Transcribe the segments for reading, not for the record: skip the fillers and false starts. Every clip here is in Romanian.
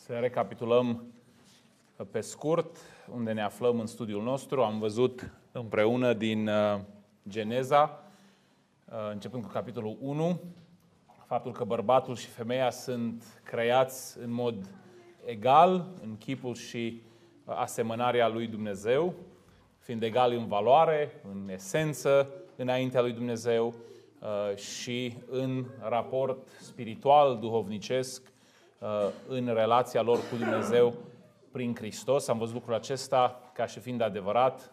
Să recapitulăm pe scurt unde ne aflăm în studiul nostru. Am văzut împreună din Geneza, începând cu capitolul 1, faptul că bărbatul și femeia sunt creați în mod egal, în chipul și asemănarea lui Dumnezeu, fiind egali în valoare, în esență, înaintea lui Dumnezeu și în raport spiritual, duhovnicesc, în relația lor cu Dumnezeu prin Hristos. Am văzut lucrul acesta ca și fiind adevărat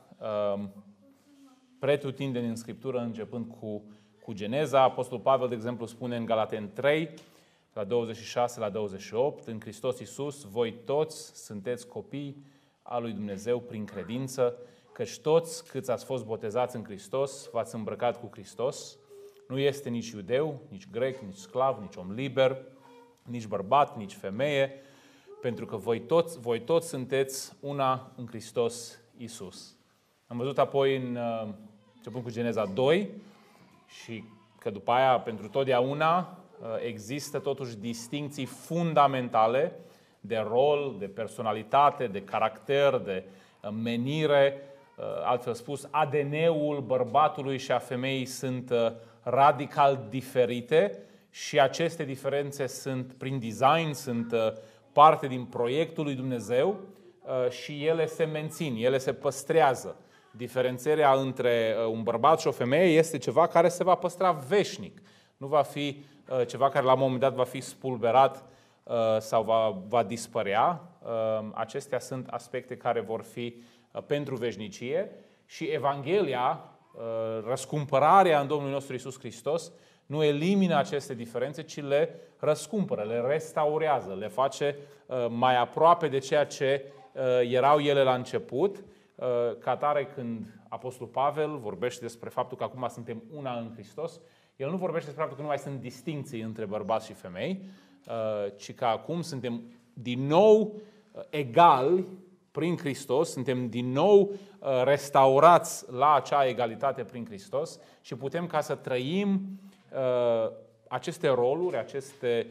pretutindeni în Scriptură, începând cu Geneza. Apostolul Pavel, de exemplu, spune în Galateni 3, la 26 la 28, în Hristos Iisus, voi toți sunteți copii al lui Dumnezeu prin credință, căci toți câți ați fost botezați în Hristos, v-ați îmbrăcat cu Hristos. Nu este nici iudeu, nici grec, nici sclav, nici om liber, nici bărbat, nici femeie, pentru că voi toți sunteți una în Hristos Iisus. Am văzut apoi, începând cu Geneza 2, și că după aia, pentru totdeauna, există totuși distincții fundamentale de rol, de personalitate, de caracter, de menire. Altfel spus, ADN-ul bărbatului și a femeii sunt radical diferite și aceste diferențe sunt prin design, sunt parte din proiectul lui Dumnezeu și ele se mențin, ele se păstrează. Diferențierea între un bărbat și o femeie este ceva care se va păstra veșnic. Nu va fi ceva care la un moment dat va fi spulberat sau va dispărea. Acestea sunt aspecte care vor fi pentru veșnicie și Evanghelia, răscumpărarea în Domnul nostru Iisus Hristos, nu elimină aceste diferențe, ci le răscumpără, le restaurează, le face mai aproape de ceea ce erau ele la început. Ca atare, când Apostolul Pavel vorbește despre faptul că acum suntem una în Hristos, el nu vorbește despre faptul că nu mai sunt distincții între bărbați și femei, ci că acum suntem din nou egali prin Hristos, suntem din nou restaurați la acea egalitate prin Hristos și putem ca să trăim aceste roluri, aceste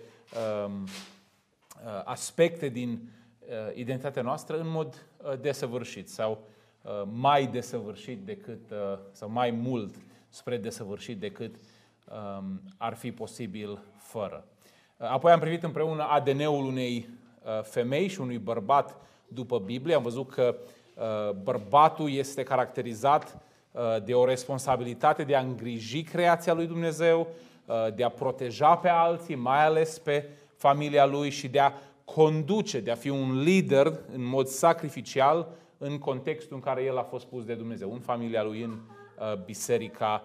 aspecte din identitatea noastră în mod desăvârșit sau mai desăvârșit decât, sau mai mult spre desăvârșit decât ar fi posibil fără. Apoi am privit împreună ADN-ul unei femei și unui bărbat după Biblie. Am văzut că bărbatul este caracterizat de o responsabilitate de a îngriji creația lui Dumnezeu, de a proteja pe alții, mai ales pe familia lui și de a conduce, de a fi un lider în mod sacrificial în contextul în care el a fost pus de Dumnezeu, în familia lui, în biserica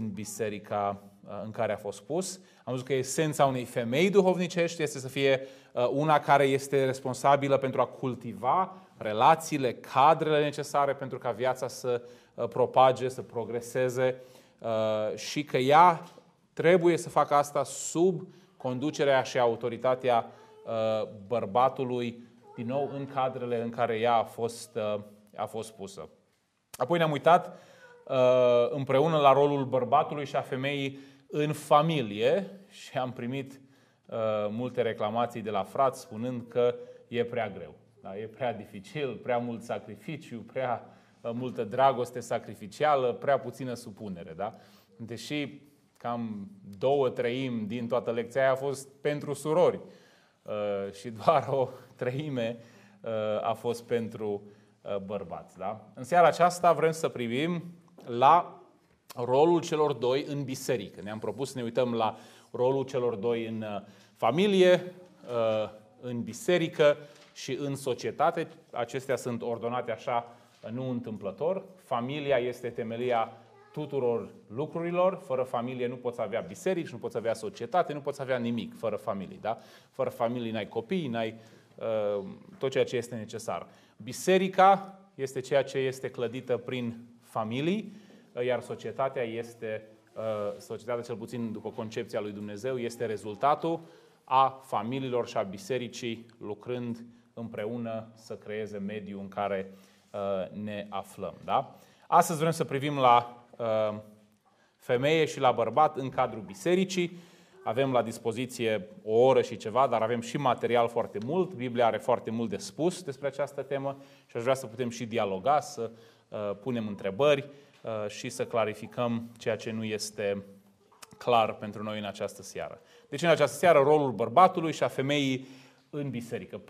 în care a fost pus. Am văzut că esența unei femei duhovnicești este să fie una care este responsabilă pentru a cultiva relațiile, cadrele necesare pentru ca viața să propage, să progreseze și că ea trebuie să facă asta sub conducerea și autoritatea bărbatului, din nou în cadrele în care ea a fost pusă. Apoi ne-am uitat împreună la rolul bărbatului și a femeii în familie și am primit multe reclamații de la frați spunând că e prea greu. Da? E prea dificil, prea mult sacrificiu, prea multă dragoste sacrificială, prea puțină supunere. Da? Deși cam 2/3 din toată lecția aia a fost pentru surori și doar 1/3 a fost pentru bărbați. Da? În seara aceasta vrem să privim la rolul celor doi în biserică. Ne-am propus să ne uităm la rolul celor doi în familie, în biserică și în societate. Acestea sunt ordonate așa, nu întâmplător. Familia este temelia tuturor lucrurilor. Fără familie nu poți avea biserici, nu poți avea societate, nu poți avea nimic fără familie. Da? Fără familie n-ai copii, n-ai tot ceea ce este necesar. Biserica este ceea ce este clădită prin familii, iar societatea cel puțin după concepția lui Dumnezeu, este rezultatul a familiilor și a bisericii lucrând împreună să creeze mediul în care ne aflăm. Da? Astăzi vrem să privim la femeie și la bărbat în cadrul bisericii. avem la dispoziție o oră și ceva, dar avem și material foarte mult. Biblia are foarte mult de spus despre această temă și aș vrea să putem și dialoga, să punem întrebări și să clarificăm ceea ce nu este clar pentru noi în această seară. Deci în această seară rolul bărbatului și a femeii în biserică.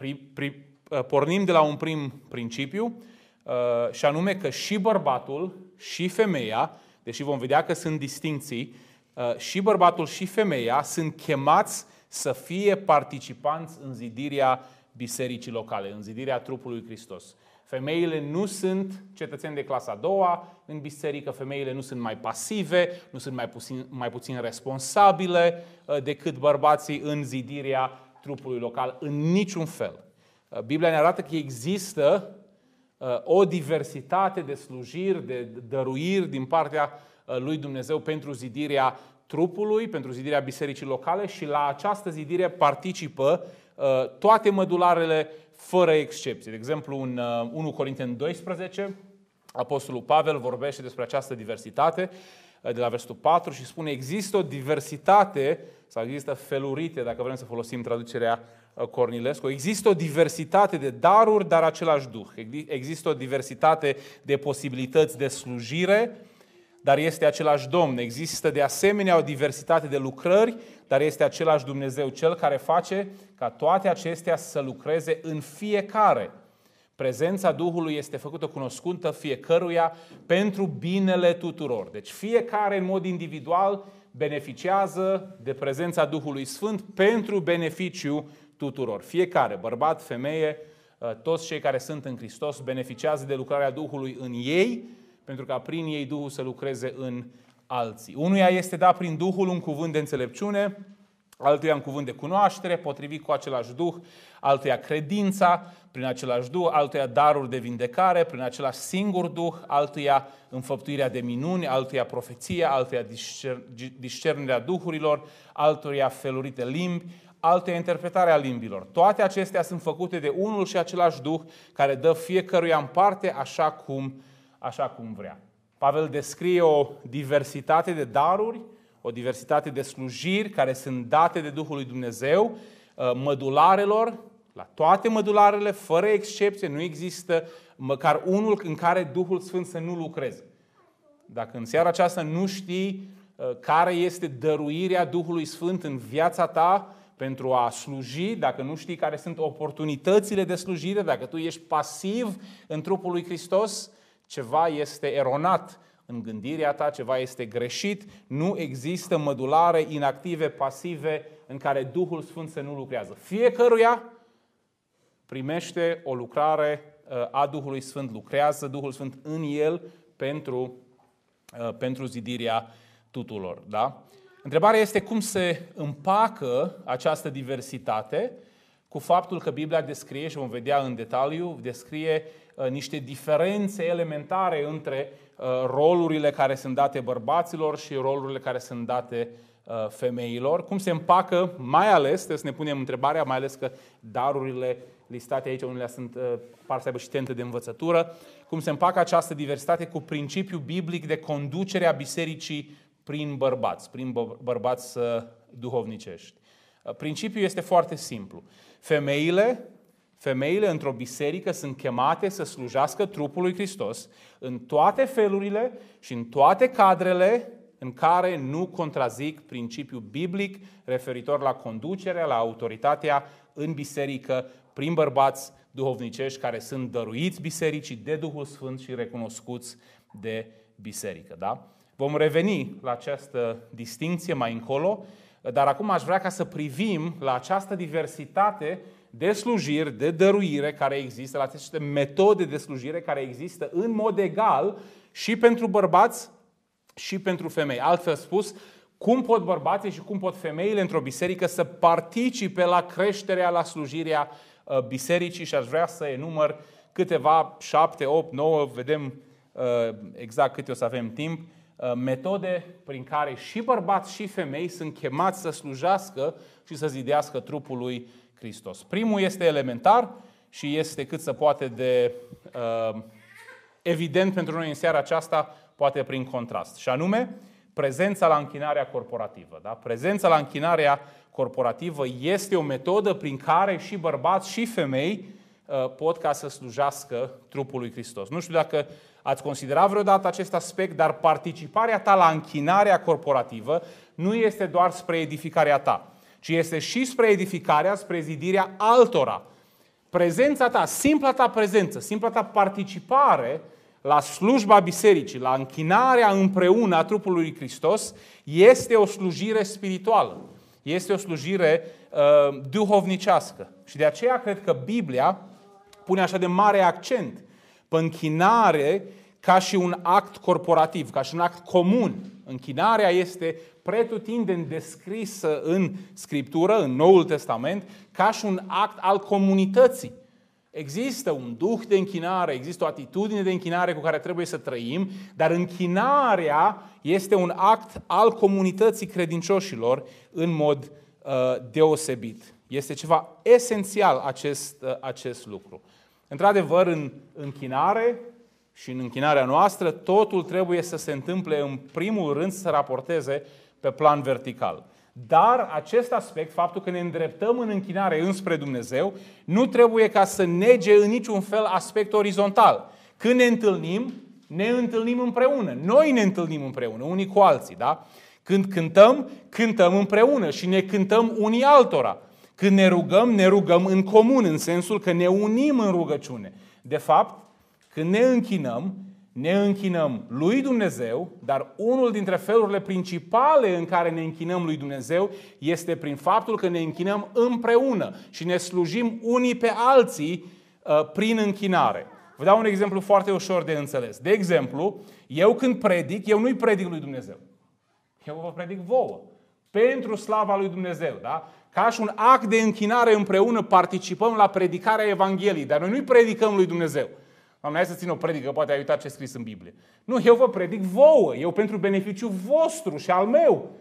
Pornim de la un prim principiu și anume că și bărbatul și femeia, deși vom vedea că sunt distincții, și bărbatul și femeia sunt chemați să fie participanți în zidirea bisericii locale, în zidirea trupului lui Hristos. Femeile nu sunt cetățeni de clasa a doua în biserică, femeile nu sunt mai pasive, nu sunt mai puțin responsabile decât bărbații în zidirea trupului local, în niciun fel. Biblia ne arată că există o diversitate de slujiri, de dăruiri din partea lui Dumnezeu pentru zidirea trupului, pentru zidirea bisericii locale și la această zidire participă toate mădularele fără excepție. De exemplu, în 1 Corinteni 12, Apostolul Pavel vorbește despre această diversitate de la versetul 4 și spune: există o diversitate, sau există felurite, dacă vrem să folosim traducerea Cornilescu, există o diversitate de daruri, dar același Duh. Există o diversitate de posibilități de slujire, dar este același Domn. Există de asemenea o diversitate de lucrări, dar este același Dumnezeu, Cel care face ca toate acestea să lucreze în fiecare. Prezența Duhului este făcută cunoscută fiecăruia pentru binele tuturor. Deci fiecare în mod individual beneficiază de prezența Duhului Sfânt pentru beneficiu tuturor. Fiecare, bărbat, femeie, toți cei care sunt în Hristos beneficiază de lucrarea Duhului în ei, pentru ca prin ei Duhul să lucreze în alții. Unuia este dat prin Duhul un cuvânt de înțelepciune, altuia un cuvânt de cunoaștere, potrivit cu același Duh, altuia credința, prin același Duh, altuia daruri de vindecare, prin același singur Duh, altuia înfăptuirea de minuni, altuia profeția, altuia discernerea duhurilor, altuia felurite limbi, altuia interpretarea limbilor. Toate acestea sunt făcute de unul și același Duh, care dă fiecăruia în parte așa cum vrea. Pavel descrie o diversitate de daruri, o diversitate de slujiri care sunt date de Duhul lui Dumnezeu, mădularelor, la toate mădularele, fără excepție, nu există măcar unul în care Duhul Sfânt să nu lucreze. Dacă în seara aceasta nu știi care este dăruirea Duhului Sfânt în viața ta pentru a sluji, dacă nu știi care sunt oportunitățile de slujire, dacă tu ești pasiv în trupul lui Hristos, ceva este eronat în gândirea ta, ceva este greșit, nu există mădulare inactive, pasive, în care Duhul Sfânt să nu lucrează. Fiecăruia primește o lucrare a Duhului Sfânt, lucrează Duhul Sfânt în el pentru zidirea tuturor. Da? Întrebarea este cum se împacă această diversitate cu faptul că Biblia descrie, și vom vedea în detaliu, descrie niște diferențe elementare între rolurile care sunt date bărbaților și rolurile care sunt date femeilor. Cum se împacă, mai ales, trebuie să ne punem întrebarea, mai ales că darurile listate aici, unele par să aibă și tentă de învățătură, cum se împacă această diversitate cu principiul biblic de conducere a bisericii prin bărbați duhovnicești. Principiul este foarte simplu. Femeile într-o biserică sunt chemate să slujească trupul lui Hristos în toate felurile și în toate cadrele în care nu contrazic principiul biblic referitor la conducerea, la autoritatea în biserică prin bărbați duhovnicești care sunt dăruiți bisericii de Duhul Sfânt și recunoscuți de biserică. Da? Vom reveni la această distincție mai încolo, dar acum aș vrea ca să privim la această diversitate de slujiri, de dăruire care există, la aceste metode de slujire care există în mod egal și pentru bărbați și pentru femei. Altfel spus, cum pot bărbații și cum pot femeile într-o biserică să participe la creșterea, la slujirea bisericii, și aș vrea să enumăr câteva, 7, 8, 9, vedem exact câte o să avem timp, metode prin care și bărbați și femei sunt chemați să slujească și să zidească trupul lui Hristos. Primul este elementar și este cât se poate de evident pentru noi în seara aceasta, poate prin contrast. Și anume, prezența la închinarea corporativă. Da? Prezența la închinarea corporativă este o metodă prin care și bărbați și femei pot ca să slujească trupul lui Hristos. Nu știu dacă ați considerat vreodată acest aspect, dar participarea ta la închinarea corporativă nu este doar spre edificarea ta, ci este și spre edificarea, spre zidirea altora. Prezența ta, simpla ta prezență, simpla ta participare la slujba bisericii, la închinarea împreună a trupului lui Hristos, este o slujire spirituală. Este o slujire duhovnicească. Și de aceea cred că Biblia pune așa de mare accent pe închinare ca și un act corporativ, ca și un act comun. Închinarea este pretutindeni descrisă în Scriptură, în Noul Testament, ca și un act al comunității. Există un duh de închinare, există o atitudine de închinare cu care trebuie să trăim, dar închinarea este un act al comunității credincioșilor în mod deosebit. Este ceva esențial acest lucru. Într-adevăr, în închinare și în închinarea noastră, totul trebuie să se întâmple în primul rând să se raporteze pe plan vertical. Dar acest aspect, faptul că ne îndreptăm în închinare înspre Dumnezeu, nu trebuie ca să nege în niciun fel aspect orizontal. Când ne întâlnim împreună. Noi ne întâlnim împreună, unii cu alții. Da? Când cântăm împreună și ne cântăm unii altora. Când ne rugăm în comun, în sensul că ne unim în rugăciune. De fapt, când ne închinăm lui Dumnezeu, dar unul dintre felurile principale în care ne închinăm lui Dumnezeu este prin faptul că ne închinăm împreună și ne slujim unii pe alții prin închinare. Vă dau un exemplu foarte ușor de înțeles. De exemplu, eu când predic, eu nu-i predic lui Dumnezeu. Eu vă predic vouă. Pentru slava lui Dumnezeu. Da? Ca și un act de închinare împreună participăm la predicarea Evangheliei, dar noi nu-i predicăm lui Dumnezeu. Doamne, hai să țin o predică, poate ai uitat ce e scris în Biblie. Nu, eu vă predic vouă, eu pentru beneficiul vostru și al meu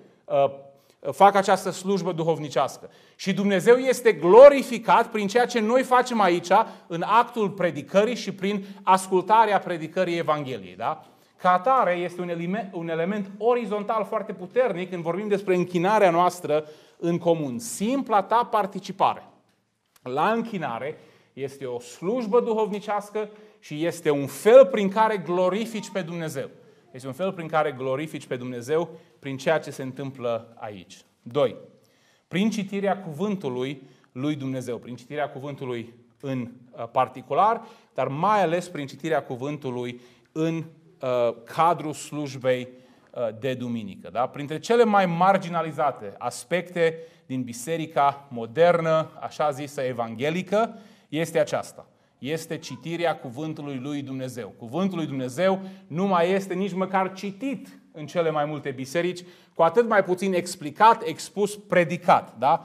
fac această slujbă duhovnicească. Și Dumnezeu este glorificat prin ceea ce noi facem aici, în actul predicării și prin ascultarea predicării Evangheliei. Da? Ca atare este un element orizontal foarte puternic când vorbim despre închinarea noastră în comun. Simpla ta participare la închinare este o slujbă duhovnicească și este un fel prin care glorifici pe Dumnezeu. Este un fel prin care glorifici pe Dumnezeu prin ceea ce se întâmplă aici. 2. Prin citirea cuvântului lui Dumnezeu, prin citirea cuvântului în particular, dar mai ales prin citirea cuvântului în cadrul slujbei de duminică. Da? Printre cele mai marginalizate aspecte din biserica modernă, așa zisă evanghelică, este aceasta. Este citirea cuvântului lui Dumnezeu. Cuvântul lui Dumnezeu nu mai este nici măcar citit în cele mai multe biserici, cu atât mai puțin explicat, expus, predicat. Da?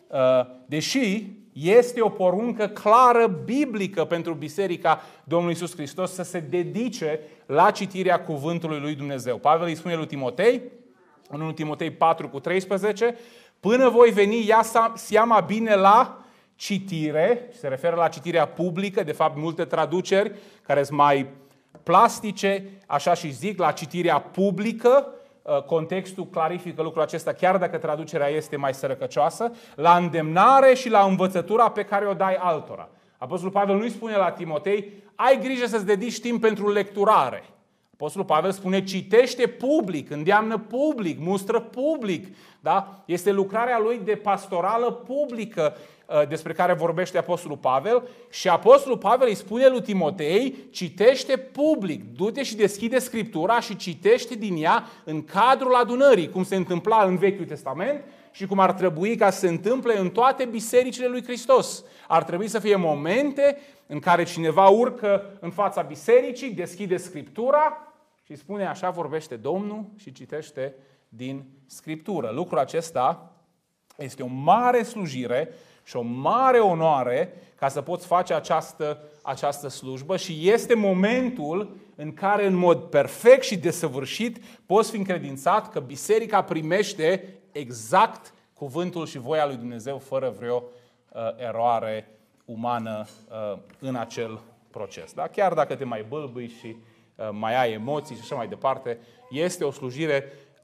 Deși este o poruncă clară biblică pentru Biserica Domnului Iisus Hristos să se dedice la citirea cuvântului lui Dumnezeu. Pavel îi spune lui Timotei, în 1 Timotei 4:13, până voi veni, ia seama bine la citire, se referă la citirea publică, de fapt multe traduceri care sunt mai plastice, așa și zic, la citirea publică, contextul clarifică lucrul acesta, chiar dacă traducerea este mai sărăcăcioasă, la îndemnare și la învățătura pe care o dai altora. Apostolul Pavel nu-i spune la Timotei, ai grijă să-ți dedici timp pentru lecturare. Apostolul Pavel spune, citește public, îndeamnă public, mustră public. Da? Este lucrarea lui de pastorală publică despre care vorbește Apostolul Pavel și Apostolul Pavel îi spune lui Timotei, citește public, du-te și deschide Scriptura și citește din ea în cadrul adunării, cum se întâmpla în Vechiul Testament și cum ar trebui ca să se întâmple în toate bisericile lui Hristos. Ar trebui să fie momente în care cineva urcă în fața bisericii, deschide Scriptura și spune, așa vorbește Domnul și citește din Scriptură. Lucrul acesta este o mare slujire și o mare onoare ca să poți face această slujbă și este momentul în care în mod perfect și desăvârșit poți fi încredințat că biserica primește exact cuvântul și voia lui Dumnezeu fără vreo eroare umană în acel proces. Da? Chiar dacă te mai bâlbâi și mai ai emoții și așa mai departe, este o slujire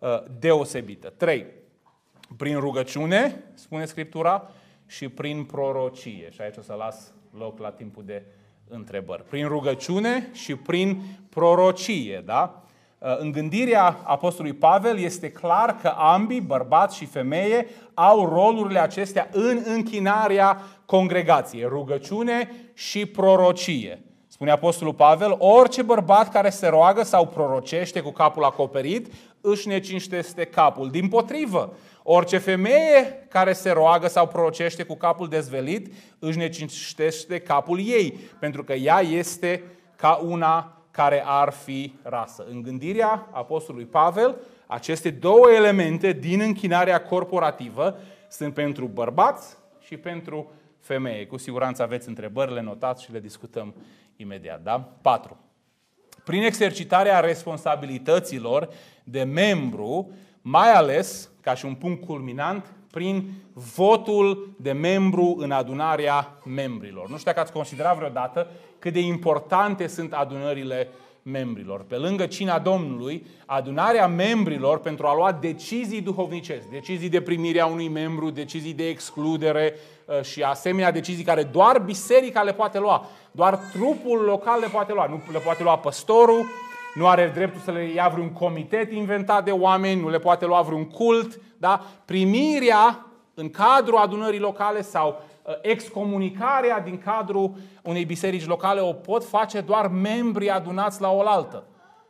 deosebită. 3. Prin rugăciune, spune Scriptura, și prin prorocie. Și aici o să las loc la timpul de întrebări. Prin rugăciune și prin prorocie, da? În gândirea apostolului Pavel este clar că ambii, bărbați și femeie, au rolurile acestea în închinarea congregației, rugăciune și prorocie. Spune apostolul Pavel, orice bărbat care se roagă sau prorocește cu capul acoperit, își necinstește capul. Dimpotrivă, orice femeie care se roagă sau prorocește cu capul dezvelit, își necinstește capul ei, pentru că ea este ca una care ar fi rasă. În gândirea apostolului Pavel, aceste două elemente din închinarea corporativă sunt pentru bărbați și pentru femeie. Cu siguranță aveți întrebări, le notați și le discutăm imediat. Da? 4. Prin exercitarea responsabilităților de membru, mai ales, ca și un punct culminant, prin votul de membru în adunarea membrilor. Nu știu dacă ați considerat vreodată cât de importante sunt adunările membrilor. Pe lângă cina Domnului, adunarea membrilor pentru a lua decizii duhovnicești, decizii de primire a unui membru, decizii de excludere și asemenea decizii care doar biserica le poate lua, doar trupul local le poate lua. Nu le poate lua păstorul, nu are dreptul să le ia vreun comitet inventat de oameni, nu le poate lua vreun cult. Da? Primirea în cadrul adunării locale sau excomunicarea din cadrul unei biserici locale o pot face doar membrii adunați la oaltă.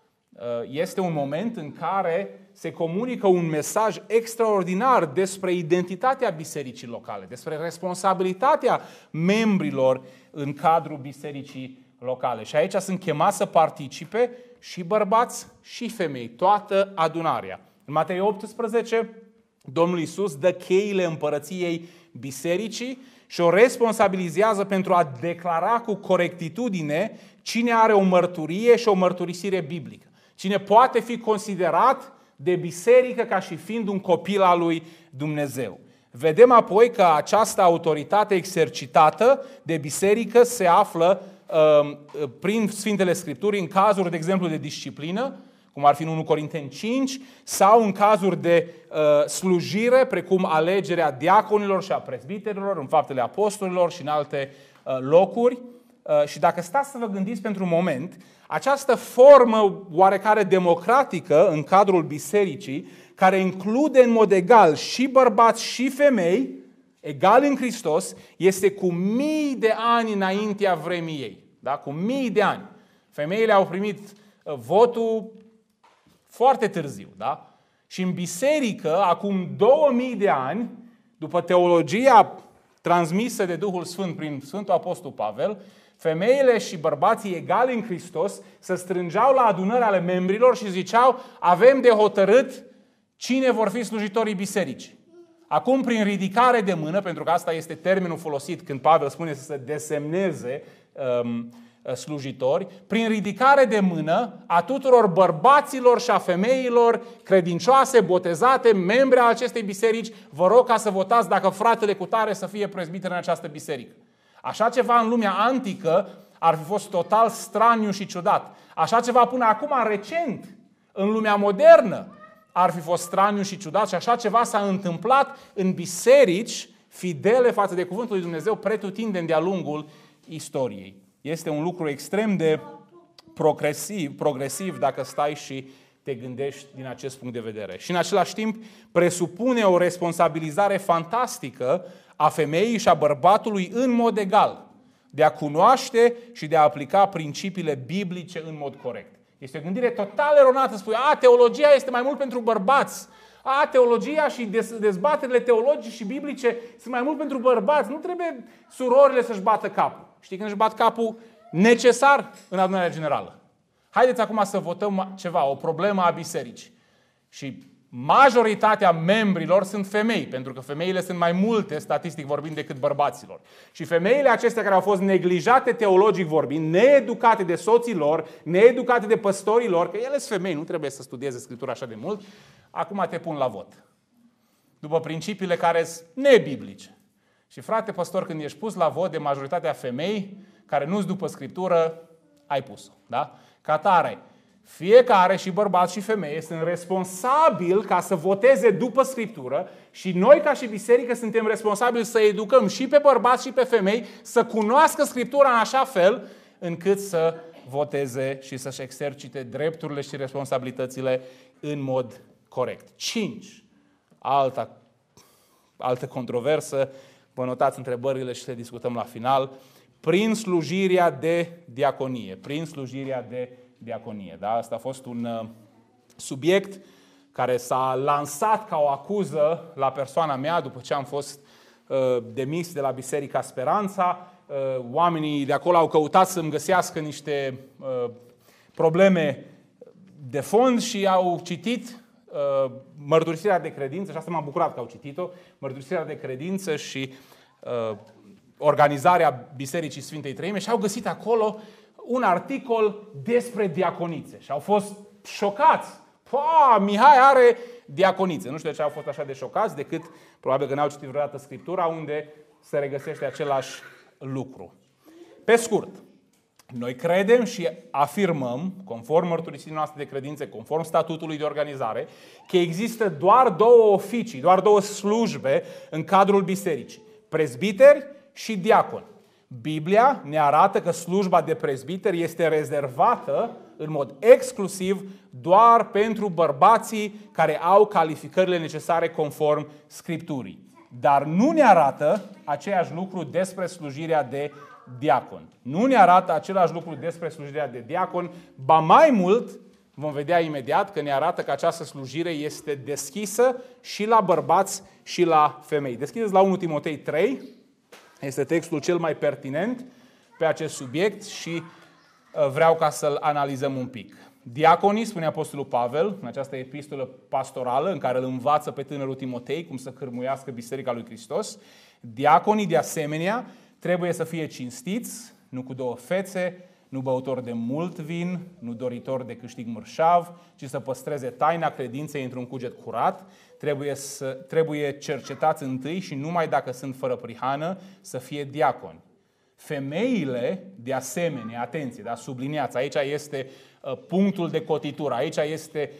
Este un moment în care se comunică un mesaj extraordinar despre identitatea bisericii locale, despre responsabilitatea membrilor în cadrul bisericii locale. Și aici sunt chemați să participe și bărbați și femei, toată adunarea. În Matei 18, Domnul Iisus dă cheile împărăției bisericii și o responsabilizează pentru a declara cu corectitudine cine are o mărturie și o mărturisire biblică. Cine poate fi considerat de biserică ca și fiind un copil al lui Dumnezeu. Vedem apoi că această autoritate exercitată de biserică se află prin Sfintele Scripturi în cazuri, de exemplu, de disciplină, cum ar fi în 1 Corinteni 5, sau în cazuri de slujire, precum alegerea diaconilor și a prezbiterilor, în Faptele Apostolilor și în alte locuri. Și dacă stați să vă gândiți pentru un moment, această formă oarecare democratică în cadrul bisericii, care include în mod egal și bărbați și femei, egal în Hristos, este cu mii de ani înaintea vremii ei. Da? Cu mii de ani. Femeile au primit votul foarte târziu. Da? Și în biserică, acum 2000 de ani, după teologia transmisă de Duhul Sfânt prin Sfântul Apostol Pavel, femeile și bărbații egali în Hristos se strângeau la adunări ale membrilor și ziceau, avem de hotărât cine vor fi slujitorii bisericii. Acum, prin ridicare de mână, pentru că asta este termenul folosit când Pavel spune să se desemneze slujitori, prin ridicare de mână a tuturor bărbaților și a femeilor credincioase, botezate, membre ale acestei biserici, vă rog ca să votați dacă fratele cutare să fie prezbiter în această biserică. Așa ceva în lumea antică ar fi fost total straniu și ciudat. Așa ceva până acum, recent, în lumea modernă, ar fi fost straniu și ciudat și așa ceva s-a întâmplat în biserici fidele față de cuvântul lui Dumnezeu pretutindeni de-a lungul istoriei. Este un lucru extrem de progresiv dacă stai și te gândești din acest punct de vedere. Și în același timp presupune o responsabilizare fantastică a femeii și a bărbatului în mod egal, de a cunoaște și de a aplica principiile biblice în mod corect. Este o gândire total eronată. Spui, teologia este mai mult pentru bărbați. Teologia și dezbaterile teologice și biblice sunt mai mult pentru bărbați. Nu trebuie surorile să-și bată capul. Știi când își bat capul? Necesar în adunarea generală. Haideți acum să votăm ceva, o problemă a bisericii. Și majoritatea membrilor sunt femei, pentru că femeile sunt mai multe, statistic vorbind, decât bărbaților. Și femeile acestea care au fost neglijate teologic vorbind, needucate de soții lor, needucate de păstorii lor, că ele sunt femei, nu trebuie să studieze Scriptura așa de mult, acum te pun la vot. După principiile care sunt nebiblice. Și frate păstor, când ești pus la vot de majoritatea femei, care nu-s după Scriptură, ai pus-o. Da? Ca tare, fiecare, și bărbați și femeie, sunt responsabili ca să voteze după Scriptură și noi ca și biserică suntem responsabili să educăm și pe bărbați și pe femei să cunoască Scriptura în așa fel încât să voteze și să-și exercite drepturile și responsabilitățile în mod corect. 5. Altă controversă, vă notați întrebările și le discutăm la final, prin slujirea de diaconie. Prin slujirea de diaconie. Da? Asta a fost un subiect care s-a lansat ca o acuză la persoana mea după ce am fost demis de la Biserica Speranța. Oamenii de acolo au căutat să-mi găsească niște probleme de fond și au citit mărturisirea de credință, și asta m-a bucurat că au citit-o, mărturisirea de credință și organizarea Bisericii Sfintei Treime și au găsit acolo un articol despre diaconițe și au fost șocați. Mihai are diaconițe. Nu știu de ce au fost așa de șocați, decât probabil că n-au citit vreodată Scriptura unde se regăsește același lucru. Pe scurt, noi credem și afirmăm, conform mărturisirii noastre de credințe, conform statutului de organizare, că există doar două oficii, doar două slujbe în cadrul bisericii. Prezbiteri și diaconi. Biblia ne arată că slujba de prezbiter este rezervată în mod exclusiv doar pentru bărbații care au calificările necesare conform Scripturii. Dar nu ne arată același lucru despre slujirea de diacon. Nu ne arată același lucru despre slujirea de diacon, ba mai mult, vom vedea imediat că ne arată că această slujire este deschisă și la bărbați și la femei. Deschideți la 1 Timotei 3, este textul cel mai pertinent pe acest subiect și vreau ca să-l analizăm un pic. Diaconii, spune Apostolul Pavel, în această epistolă pastorală în care îl învață pe tânărul Timotei cum să cârmuiască Biserica lui Hristos, diaconii de asemenea trebuie să fie cinstiți, nu cu două fețe, nu băutori de mult vin, nu doritori de câștig mărșav, ci să păstreze taina credinței într-un cuget curat, trebuie cercetați întâi și numai dacă sunt fără prihană să fie diaconi. Femeile, de asemenea, atenție, da, subliniați, aici este punctul de cotitură, aici este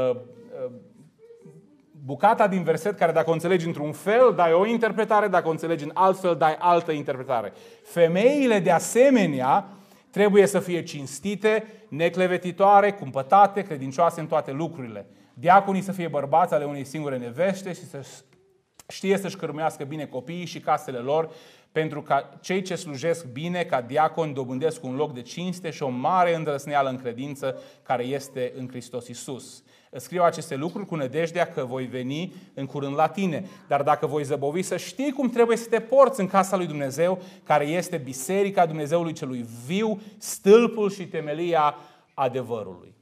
bucata din verset care dacă o înțelegi într-un fel, dai o interpretare, dacă o înțelegi în alt fel, dai altă interpretare. Femeile, de asemenea, trebuie să fie cinstite, neclevetitoare, cumpătate, credincioase în toate lucrurile. Diaconii să fie bărbați ale unei singure nevește și să știe să-și cârmuiască bine copiii și casele lor, pentru ca cei ce slujesc bine ca diaconi dobândesc un loc de cinste și o mare îndrăzneală în credință care este în Hristos Iisus. Îți scriu aceste lucruri cu nădejdea că voi veni în curând la tine. Dar dacă voi zăbovi, să știi cum trebuie să te porți în casa lui Dumnezeu, care este biserica Dumnezeului celui viu, stâlpul și temelia adevărului.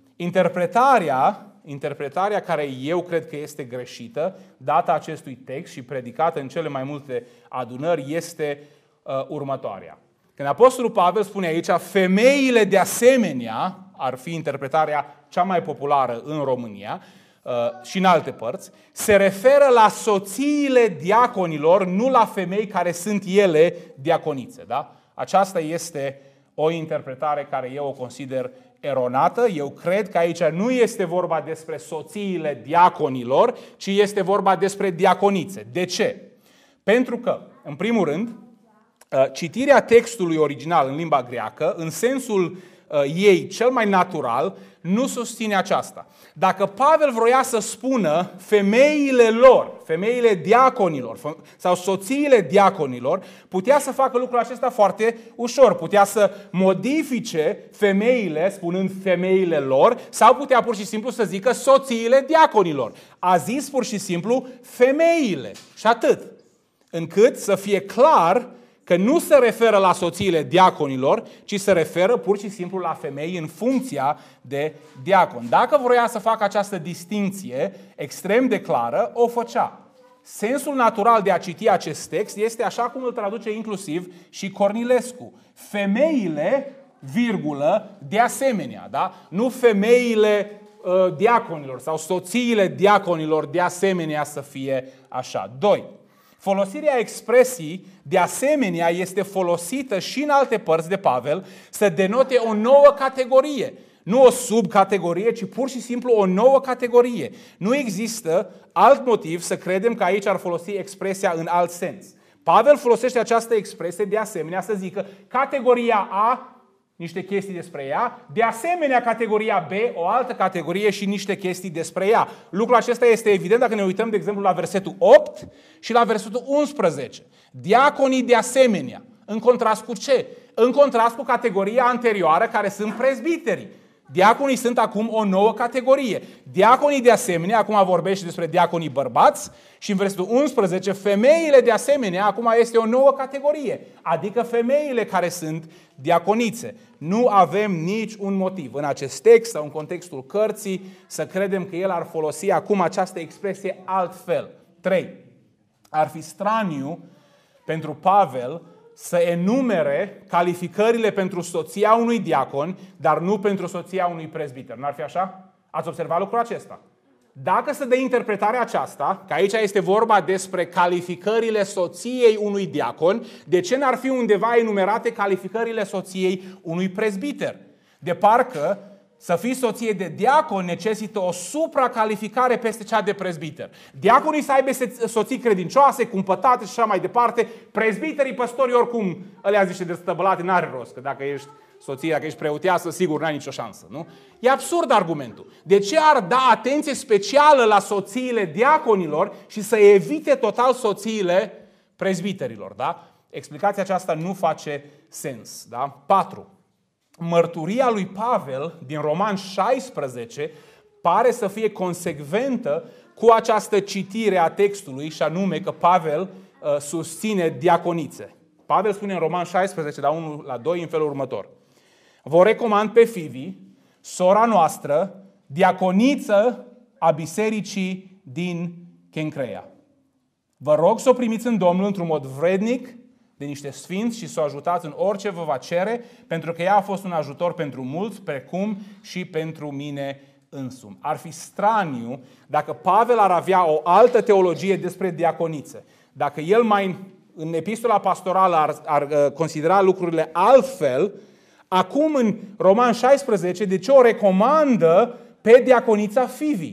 Interpretarea care eu cred că este greșită, data acestui text și predicată în cele mai multe adunări, este următoarea. Când Apostolul Pavel spune aici, femeile de asemenea, ar fi interpretarea cea mai populară în România și în alte părți, se referă la soțiile diaconilor, nu la femei care sunt ele diaconițe. Da? Aceasta este o interpretare care eu o consider eronată. Eu cred că aici nu este vorba despre soțiile diaconilor, ci este vorba despre diaconițe. De ce? Pentru că, în primul rând, citirea textului original în limba greacă, în sensul ei cel mai natural, nu susține aceasta. Dacă Pavel vroia să spună femeile lor, femeile diaconilor sau soțiile diaconilor, putea să facă lucrul acesta foarte ușor. Putea să modifice femeile, spunând femeile lor, sau putea pur și simplu să zică soțiile diaconilor. A zis pur și simplu femeile și atât. Încât să fie clar că nu se referă la soțiile diaconilor, ci se referă pur și simplu la femei în funcția de diacon. Dacă vroia să facă această distinție extrem de clară, o făcea. Sensul natural de a citi acest text este așa cum îl traduce inclusiv și Cornilescu. Femeile, virgulă, de asemenea. Da? Nu femeile diaconilor sau soțiile diaconilor de asemenea să fie așa. 2. Folosirea expresii de asemenea este folosită și în alte părți de Pavel să denote o nouă categorie. Nu o subcategorie, ci pur și simplu o nouă categorie. Nu există alt motiv să credem că aici ar folosi expresia în alt sens. Pavel folosește această expresie de asemenea să zică categoria A, niște chestii despre ea, de asemenea categoria B, o altă categorie și niște chestii despre ea. Lucrul acesta este evident dacă ne uităm, de exemplu, la versetul 8 și la versetul 11. Diaconii de asemenea. În contrast cu ce? În contrast cu categoria anterioară, care sunt prezbiterii. Diaconii sunt acum o nouă categorie. Diaconii de asemenea, acum vorbește despre diaconii bărbați și în versetul 11, femeile de asemenea, acum este o nouă categorie, adică femeile care sunt diaconițe. Nu avem nici un motiv în acest text sau în contextul cărții să credem că el ar folosi acum această expresie altfel. 3. Ar fi straniu pentru Pavel să enumere calificările pentru soția unui diacon, dar nu pentru soția unui prezbiter. N-ar fi așa? Ați observat lucrul acesta? Dacă se dă interpretarea aceasta, că aici este vorba despre calificările soției unui diacon, de ce n-ar fi undeva enumerate calificările soției unui prezbiter? De parcă să fii soție de diacon necesită o supracalificare peste cea de prezbiter. Diaconii să aibă soții credincioase, cumpătate și așa mai departe. Prezbiterii, păstorii, oricum, ălea zice de stăbălate, n-are rost, că dacă ești soție, dacă ești preoteasă, sigur n-ai nicio șansă, nu? E absurd argumentul. De ce ar da atenție specială la soțiile diaconilor și să evite total soțiile prezbiterilor, da? Explicația aceasta nu face sens, da? 4. Mărturia lui Pavel din Roman 16 pare să fie consecventă cu această citire a textului și anume că Pavel susține diaconițe. Pavel spune în Roman 16, la 1 la 2, în felul următor. Vă recomand pe Fivi, sora noastră, diaconiță a bisericii din Kencrea. Vă rog să o primiți în Domnul într-un mod vrednic, de niște sfinți și să o ajutați în orice vă va cere, pentru că ea a fost un ajutor pentru mulți, precum și pentru mine însumi. Ar fi straniu dacă Pavel ar avea o altă teologie despre diaconițe. Dacă el mai în epistola pastorală ar considera lucrurile altfel, acum în Roman 16, de ce o recomandă pe diaconița Fivi?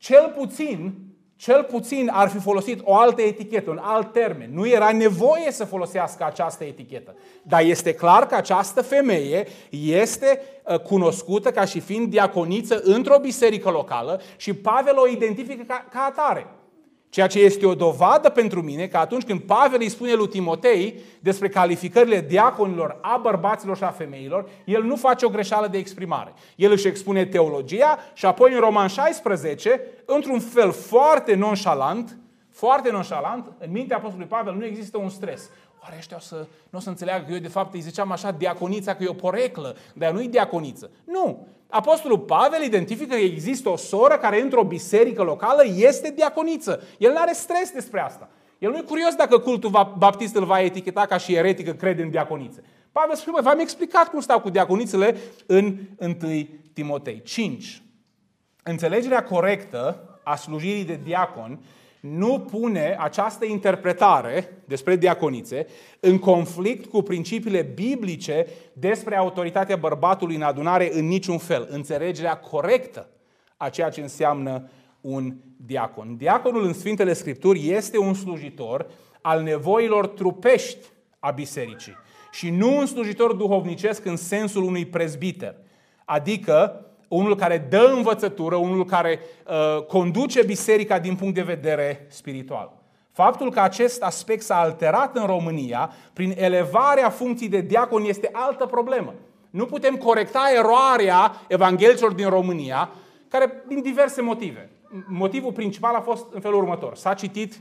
Cel puțin ar fi folosit o altă etichetă, un alt termen. Nu era nevoie să folosească această etichetă. Dar este clar că această femeie este cunoscută ca și fiind diaconiță într-o biserică locală și Pavel o identifică ca atare. Ceea ce este o dovadă pentru mine că atunci când Pavel îi spune lui Timotei despre calificările diaconilor, a bărbaților și a femeilor, el nu face o greșeală de exprimare. El își expune teologia și apoi în Roman 16, într-un fel foarte nonșalant, în mintea apostolului Pavel nu există un stres. Oare ăștia nu o să înțeleagă că eu de fapt îi ziceam așa diaconița, că e o poreclă, dar nu e diaconiță. Nu! Apostolul Pavel identifică că există o soră care într-o biserică locală este diaconiță. El nu are stres despre asta. El nu e curios dacă cultul baptist îl va eticheta ca și eretic că crede în diaconițe. Pavel spune, v-am explicat cum stau cu diaconițele în 1 Timotei. 5. Înțelegerea corectă a slujirii de diacon nu pune această interpretare despre diaconițe în conflict cu principiile biblice despre autoritatea bărbatului în adunare în niciun fel. Înțelegerea corectă a ceea ce înseamnă un diacon. Diaconul în Sfintele Scripturi este un slujitor al nevoilor trupești a bisericii și nu un slujitor duhovnicesc în sensul unui prezbiter, adică unul care dă învățătură, unul care conduce biserica din punct de vedere spiritual. Faptul că acest aspect s-a alterat în România prin elevarea funcției de diacon este altă problemă. Nu putem corecta eroarea evanghelicilor din România, care din diverse motive. Motivul principal a fost în felul următor. S-a citit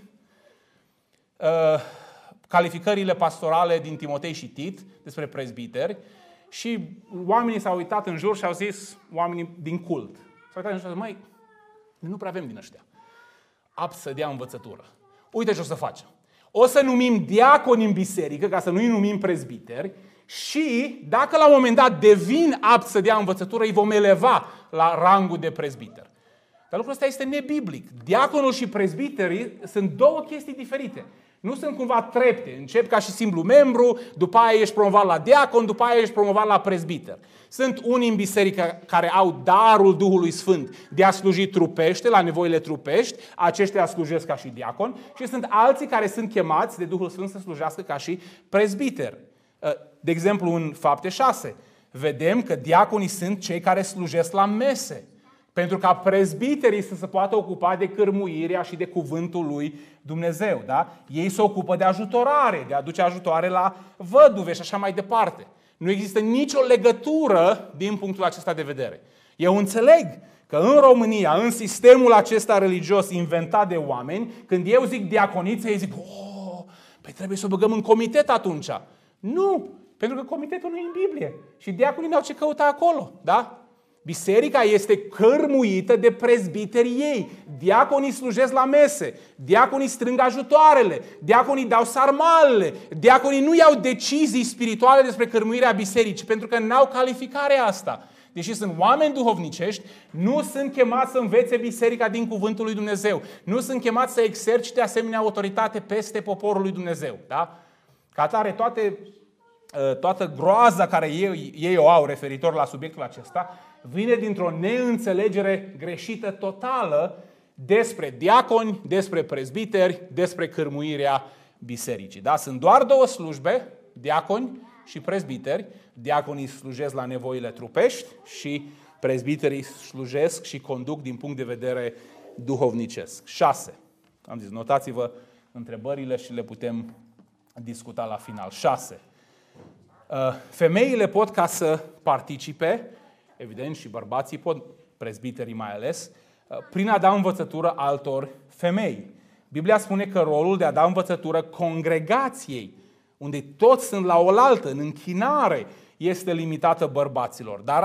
calificările pastorale din Timotei și Tit despre prezbiteri, și oamenii s-au uitat în jur și au zis, oamenii din cult, s-au uitat în jur și au zis, măi, nu prea avem din ăștia apt să dea învățătură. Uite ce o să facem. O să numim diaconi în biserică, ca să nu-i numim prezbiteri, și dacă la un moment dat devin apt să dea învățătură, îi vom eleva la rangul de prezbiter. Dar lucrul ăsta este nebiblic. Diaconul și prezbiterii sunt două chestii diferite. Nu sunt cumva trepte. Începi ca și simplu membru, după aia ești promovat la diacon, după aia ești promovat la prezbiter. Sunt unii în biserică care au darul Duhului Sfânt de a sluji trupește, la nevoile trupești, aceștia slujesc ca și diacon, și sunt alții care sunt chemați de Duhul Sfânt să slujească ca și prezbiter. De exemplu, în Fapte 6, vedem că diaconii sunt cei care slujesc la mese, pentru ca prezbiterii să se poată ocupa de cârmuirea și de cuvântul lui Dumnezeu. Da? Ei se ocupă de ajutorare, de a aduce ajutoare la văduve și așa mai departe. Nu există nicio legătură din punctul acesta de vedere. Eu înțeleg că în România, în sistemul acesta religios inventat de oameni, când eu zic diaconiță, ei zic, păi trebuie să o băgăm în comitet atunci. Nu, pentru că comitetul nu e în Biblie și diaconii n-au ce căuta acolo. Da? Biserica este cărmuită de prezbiterii ei. Diaconii slujesc la mese, diaconii strâng ajutoarele, diaconii dau sarmalele, diaconii nu iau decizii spirituale despre cărmuirea bisericii, pentru că n-au calificarea asta. Deși sunt oameni duhovnicești, nu sunt chemați să învețe biserica din cuvântul lui Dumnezeu. Nu sunt chemați să exercite asemenea autoritate peste poporul lui Dumnezeu. Da? Ca atare, toată groaza care ei o au referitor la subiectul acesta vine dintr-o neînțelegere greșită totală despre diaconi, despre prezbiteri, despre cârmuirea bisericii. Da? Sunt doar două slujbe, diaconi și prezbiteri. Diaconii slujesc la nevoile trupești și prezbiterii slujesc și conduc din punct de vedere duhovnicesc. 6. Am zis, notați-vă întrebările și le putem discuta la final. 6. Femeile pot ca să participe, evident și bărbații pot, prezbiterii mai ales, prin a da învățătură altor femei. Biblia spune că rolul de a da învățătură congregației, unde toți sunt la oaltă, în închinare, este limitată bărbaților. Dar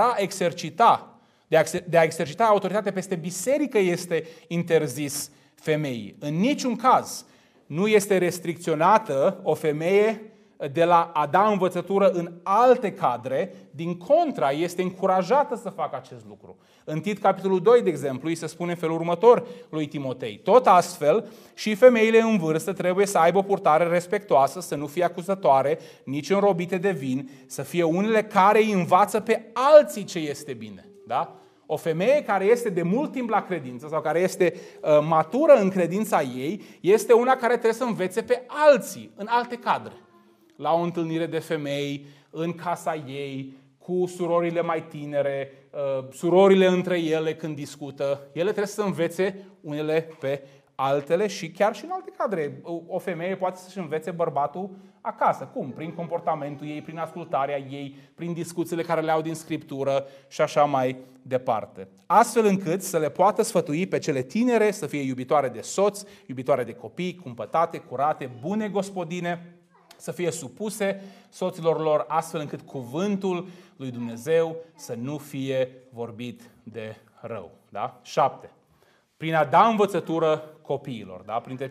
de a exercita autoritate peste biserică este interzis femeii. În niciun caz nu este restricționată o femeie de la a da învățătură în alte cadre, din contra, este încurajată să facă acest lucru. În Tit, capitolul 2, de exemplu, îi se spune în felul următor lui Timotei: tot astfel, și femeile în vârstă trebuie să aibă o purtare respectoasă, să nu fie acuzătoare, nici înrobite de vin, să fie unele care îi învață pe alții ce este bine. Da? O femeie care este de mult timp la credință sau care este matură în credința ei, este una care trebuie să învețe pe alții în alte cadre. La o întâlnire de femei, în casa ei, cu surorile mai tinere, surorile între ele când discută. Ele trebuie să învețe unele pe altele și chiar și în alte cadre. O femeie poate să-și învețe bărbatul acasă. Cum? Prin comportamentul ei, prin ascultarea ei, prin discuțiile care le au din Scriptură și așa mai departe. Astfel încât să le poată sfătui pe cele tinere să fie iubitoare de soț, iubitoare de copii, cumpătate, curate, bune gospodine, să fie supuse soților lor, astfel încât cuvântul lui Dumnezeu să nu fie vorbit de rău. Da? 7. Prin a da învățătură copiilor. Da? Printre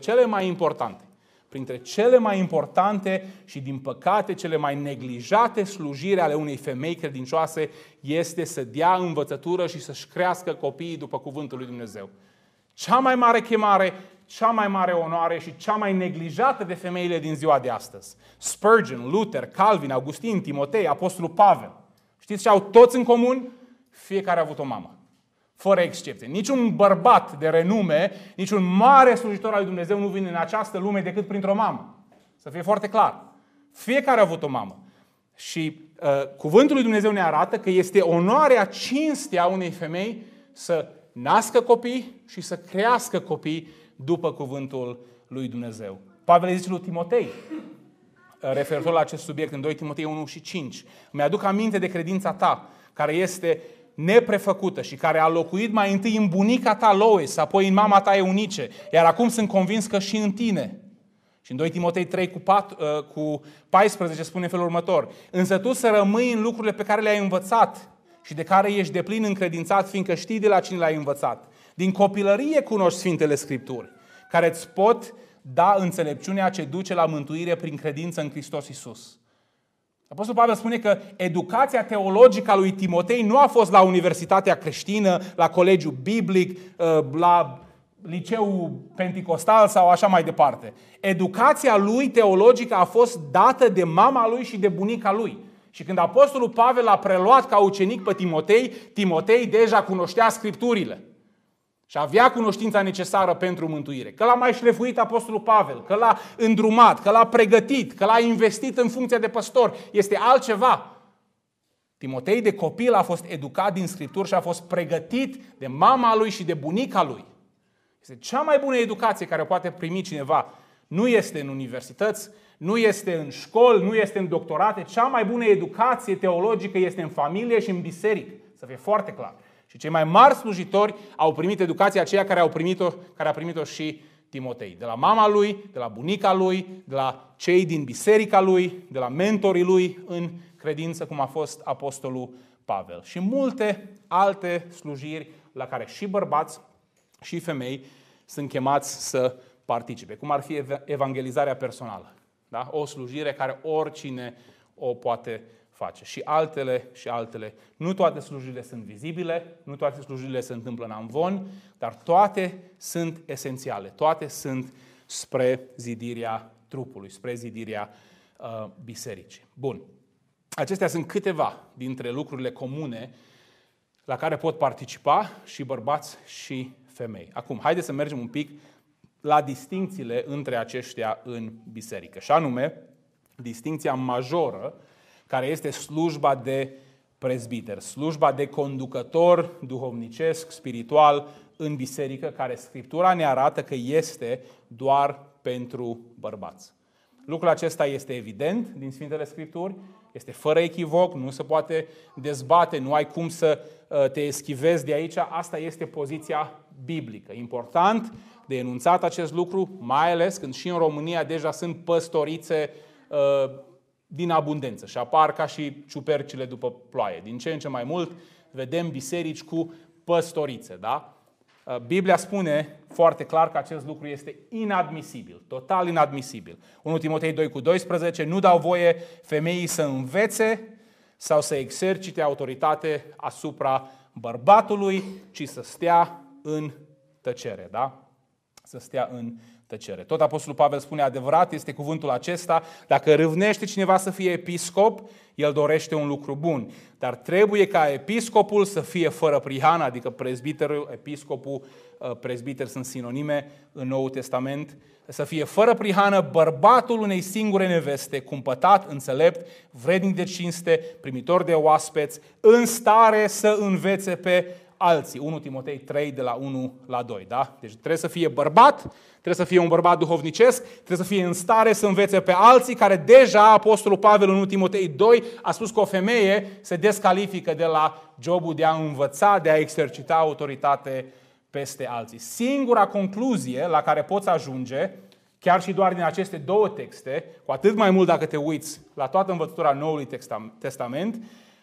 cele mai importante și, din păcate, cele mai neglijate slujiri ale unei femei credincioase este să dea învățătură și să-și crească copiii după cuvântul lui Dumnezeu. Cea mai mare chemare, cea mai mare onoare și cea mai neglijată de femeile din ziua de astăzi. Spurgeon, Luther, Calvin, Augustin, Timotei, Apostolul Pavel. Știți ce au toți în comun? Fiecare a avut o mamă. Fără excepție. Niciun bărbat de renume, niciun mare slujitor al lui Dumnezeu nu vine în această lume decât printr-o mamă. Să fie foarte clar. Fiecare a avut o mamă. Și cuvântul lui Dumnezeu ne arată că este onoarea, cinstea unei femei să nască copii și să crească copii după cuvântul lui Dumnezeu. Pavel îi zice lui Timotei, referitor la acest subiect, în 2 Timotei 1 și 5. Mi-aduc aminte de credința ta, care este neprefăcută și care a locuit mai întâi în bunica ta Lois, apoi în mama ta Eunice, iar acum sunt convins că și în tine. Și în 2 Timotei 3 cu 14 spune în felul următor: însă tu să rămâi în lucrurile pe care le-ai învățat și de care ești deplin încredințat, fiindcă știi de la cine le-ai învățat. Din copilărie cunoști Sfintele Scripturi, care îți pot da înțelepciunea ce duce la mântuire prin credință în Hristos Iisus. Apostolul Pavel spune că educația teologică a lui Timotei nu a fost la Universitatea Creștină, la Colegiul Biblic, la liceu penticostal sau așa mai departe. Educația lui teologică a fost dată de mama lui și de bunica lui. Și când apostolul Pavel a preluat ca ucenic pe Timotei, Timotei deja cunoștea Scripturile. Și avea cunoștința necesară pentru mântuire. Că l-a mai șlefuit apostolul Pavel, că l-a îndrumat, că l-a pregătit, că l-a investit în funcția de păstor. Este altceva. Timotei de copil a fost educat din Scripturi și a fost pregătit de mama lui și de bunica lui. Este cea mai bună educație care o poate primi cineva. Nu este în universități, nu este în școli, nu este în doctorate. Cea mai bună educație teologică este în familie și în biserică. Să fie foarte clar. Și cei mai mari slujitori au primit educația aceea care a primit-o și Timotei. De la mama lui, de la bunica lui, de la cei din biserica lui, de la mentorii lui în credință, cum a fost apostolul Pavel. Și multe alte slujiri la care și bărbați și femei sunt chemați să participe, cum ar fi evangelizarea personală. Da? O slujire care oricine o poate face. Și altele și altele. Nu toate slujirile sunt vizibile, nu toate slujirile se întâmplă în amvon, dar toate sunt esențiale. Toate sunt spre zidirea trupului, spre zidirea bisericii. Bun. Acestea sunt câteva dintre lucrurile comune la care pot participa și bărbați și femei. Acum, haideți să mergem un pic la distincțiile între aceștia în biserică. Și anume, distincția majoră, care este slujba de prezbiter, slujba de conducător duhovnicesc, spiritual în biserică, care Scriptura ne arată că este doar pentru bărbați. Lucrul acesta este evident din Sfintele Scripturi, este fără echivoc, nu se poate dezbate, nu ai cum să te eschivezi de aici. Asta este poziția biblică. Important de enunțat acest lucru, mai ales când și în România deja sunt păstorițe din abundență și apar ca și ciupercile după ploaie. Din ce în ce mai mult vedem biserici cu păstorițe, da? Biblia spune foarte clar că acest lucru este inadmisibil, total inadmisibil. 1 Timotei 2:12, nu dau voie femeii să învețe sau să exercite autoritate asupra bărbatului, ci să stea în tăcere, da? Să stea în tăcere. Tot apostolul Pavel spune, adevărat este cuvântul acesta, dacă râvnește cineva să fie episcop, el dorește un lucru bun. Dar trebuie ca episcopul să fie fără prihană, adică prezbiterul, episcopul, prezbiter sunt sinonime în Noul Testament, să fie fără prihană, bărbatul unei singure neveste, cumpătat, înțelept, vrednic de cinste, primitor de oaspeți, în stare să învețe pe alții. 1 Timotei 3, de la 1 la 2. Da? Deci trebuie să fie bărbat, trebuie să fie un bărbat duhovnicesc, trebuie să fie în stare să învețe pe alții, care deja apostolul Pavel în 1 Timotei 2 a spus că o femeie se descalifică de la jobul de a învăța, de a exercita autoritate peste alții. Singura concluzie la care poți ajunge, chiar și doar din aceste două texte, cu atât mai mult dacă te uiți la toată învățătura Noului Testament,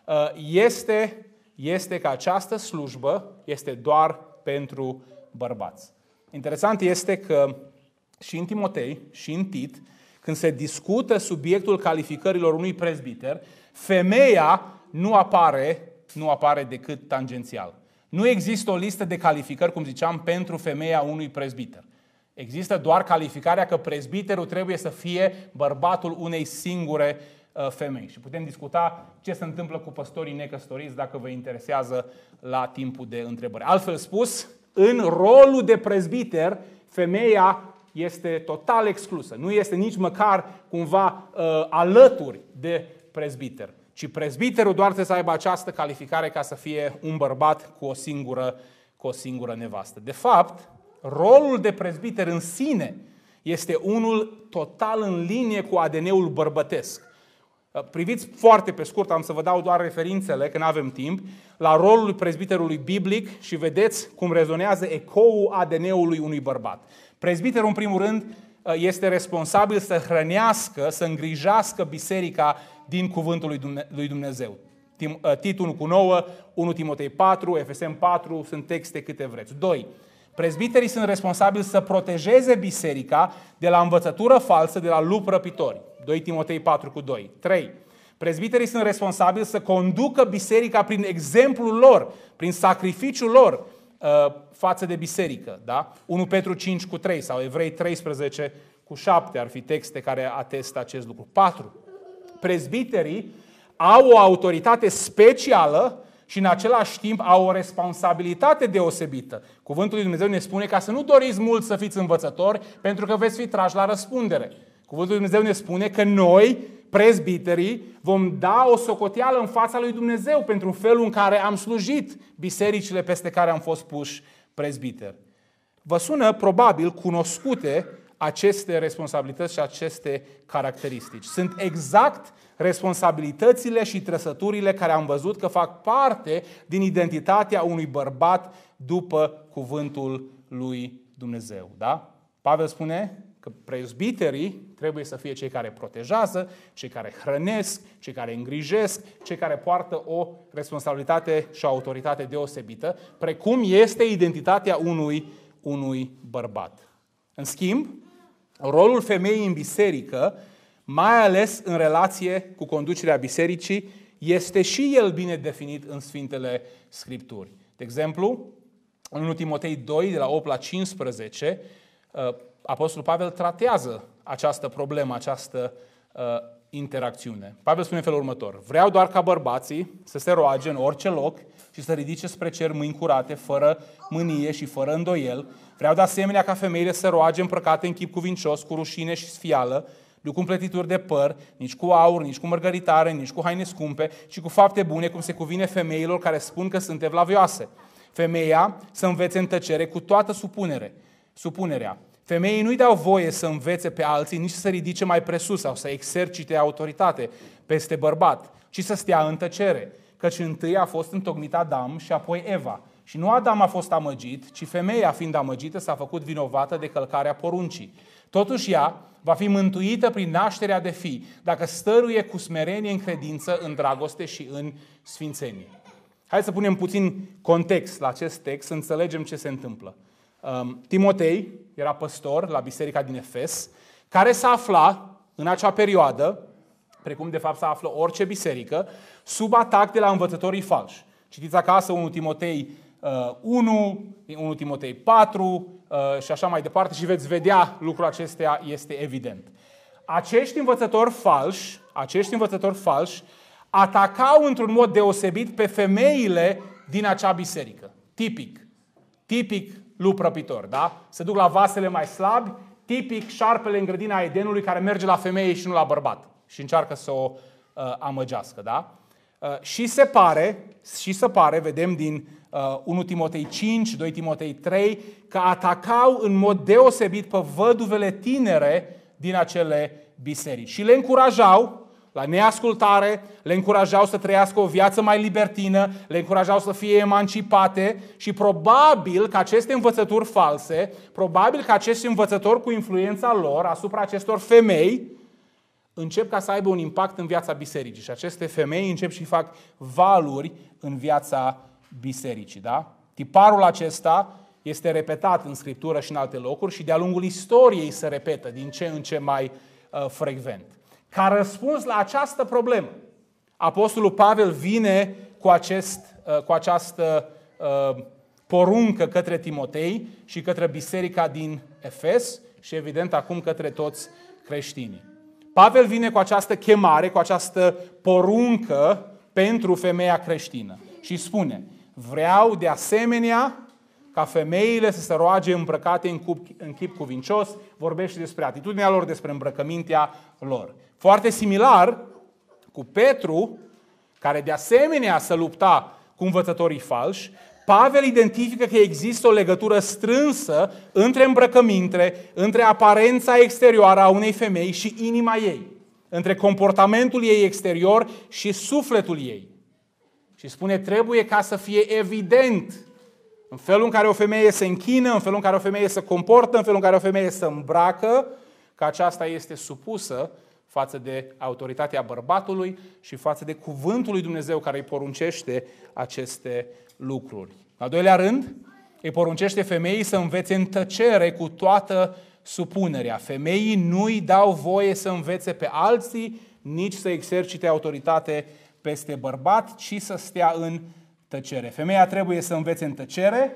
este că această slujbă este doar pentru bărbați. Interesant este că și în Timotei și în Tit, când se discută subiectul calificărilor unui prezbiter, femeia nu apare decât tangențial. Nu există o listă de calificări, cum ziceam, pentru femeia unui prezbiter. Există doar calificarea că prezbiterul trebuie să fie bărbatul unei singure femei. Și putem discuta ce se întâmplă cu păstorii necăsătoriți dacă vă interesează la timpul de întrebări. Altfel spus, în rolul de prezbiter, femeia este total exclusă. Nu este nici măcar cumva alături de prezbiter, ci prezbiterul doar trebuie să aibă această calificare ca să fie un bărbat cu o singură nevastă. De fapt, rolul de prezbiter în sine este unul total în linie cu ADN-ul bărbătesc. Priviți foarte pe scurt, am să vă dau doar referințele, că nu avem timp, la rolul prezbiterului biblic și vedeți cum rezonează ecoul ADN-ului unui bărbat. Prezbiterul, în primul rând, este responsabil să hrănească, să îngrijească biserica din cuvântul lui Dumnezeu. Tit 1:9, 1 Timotei 4, Efeseni 4, sunt texte câte vreți. 2. Prezbiterii sunt responsabili să protejeze biserica de la învățătură falsă, de la lupi răpitori. 2 Timotei 4:2. 3. Prezbiterii sunt responsabili să conducă biserica prin exemplul lor, prin sacrificiul lor, față de biserică. Da? 1 Petru 5:3 sau Evrei 13:7 ar fi texte care atestă acest lucru. 4. Prezbiterii au o autoritate specială și în același timp au o responsabilitate deosebită. Cuvântul lui Dumnezeu ne spune ca să nu doriți mult să fiți învățători, pentru că veți fi trași la răspundere. Cuvântul lui Dumnezeu ne spune că noi, prezbiterii, vom da o socoteală în fața lui Dumnezeu pentru felul în care am slujit bisericile peste care am fost puși prezbiteri. Vă sună probabil cunoscute aceste responsabilități și aceste caracteristici. Sunt exact responsabilitățile și trăsăturile care am văzut că fac parte din identitatea unui bărbat după cuvântul lui Dumnezeu. Da? Pavel spune că prezbiterii trebuie să fie cei care protejează, cei care hrănesc, cei care îngrijesc, cei care poartă o responsabilitate și o autoritate deosebită, precum este identitatea unui bărbat. În schimb, rolul femeii în biserică, mai ales în relație cu conducerea bisericii, este și el bine definit în Sfintele Scripturi. De exemplu, în 1 Timotei 2, de la 8 la 15, Apostolul Pavel tratează această problemă, această interacțiune. Pavel spune în felul următor: vreau doar ca bărbații să se roage în orice loc și să ridice spre cer mâini curate, fără mânie și fără îndoiel. Vreau de asemenea ca femeile să roage îmbrăcate în chip cuvincios, cu rușine și sfială, nu cu împletituri de păr, nici cu aur, nici cu mărgăritare, nici cu haine scumpe, ci cu fapte bune, cum se cuvine femeilor care spun că sunt evlavioase. Femeia să învețe în tăcere cu toată supunerea. Femeii nu-i dau voie să învețe pe alții, nici să se ridice mai presus sau să exercite autoritate peste bărbat, ci să stea în tăcere. Căci întâi a fost întocmit Adam și apoi Eva. Și nu Adam a fost amăgit, ci femeia, fiind amăgită, s-a făcut vinovată de călcarea poruncii. Totuși ea va fi mântuită prin nașterea de fii, dacă stăruie cu smerenie în credință, în dragoste și în sfințenie. Hai să punem puțin context la acest text, să înțelegem ce se întâmplă. Timotei era păstor la biserica din Efes, care se afla în acea perioadă, precum de fapt se află orice biserică, sub atac de la învățătorii falși. Citiți acasă 1 Timotei 1, 1 Timotei 4 și așa mai departe și veți vedea lucrul acestea este evident. Acești învățători falși atacau într-un mod deosebit pe femeile din acea biserică. Tipic lup răpitor, da? Se duc la vasele mai slabi, tipic șarpele în grădina Edenului care merge la femeie și nu la bărbat și încearcă să o amăgească, da? Și se pare, vedem din 1 Timotei 5, 2 Timotei 3, că atacau în mod deosebit pe văduvele tinere din acele biserici și le încurajau la neascultare, le încurajau să trăiască o viață mai libertină, le încurajau să fie emancipate și probabil că aceste învățături false, probabil că acești învățători cu influența lor asupra acestor femei încep ca să aibă un impact în viața bisericii și aceste femei încep și fac valuri în viața bisericii. Da? Tiparul acesta este repetat în Scriptură și în alte locuri și de-a lungul istoriei se repetă din ce în ce mai frecvent. Ca răspuns la această problemă, Apostolul Pavel vine cu această poruncă către Timotei și către biserica din Efes și evident acum către toți creștinii. Pavel vine cu această chemare, cu această poruncă pentru femeia creștină și spune: vreau de asemenea ca femeile să se roage îmbrăcate în chip cuvincios, vorbește despre atitudinea lor, despre îmbrăcămintea lor. Foarte similar cu Petru, care de asemenea se lupta cu învățătorii falși, Pavel identifică că există o legătură strânsă între îmbrăcăminte, între aparența exterioară a unei femei și inima ei, între comportamentul ei exterior și sufletul ei. Și spune, trebuie ca să fie evident în felul în care o femeie se închină, în felul în care o femeie se comportă, în felul în care o femeie se îmbracă, că aceasta este supusă față de autoritatea bărbatului și față de cuvântul lui Dumnezeu care îi poruncește aceste lucruri. În al doilea rând, îi poruncește femeii să învețe în tăcere cu toată supunerea. Femeii nu-i dau voie să învețe pe alții, nici să exercite autoritate peste bărbat, ci să stea în tăcere. Femeia trebuie să învețe în tăcere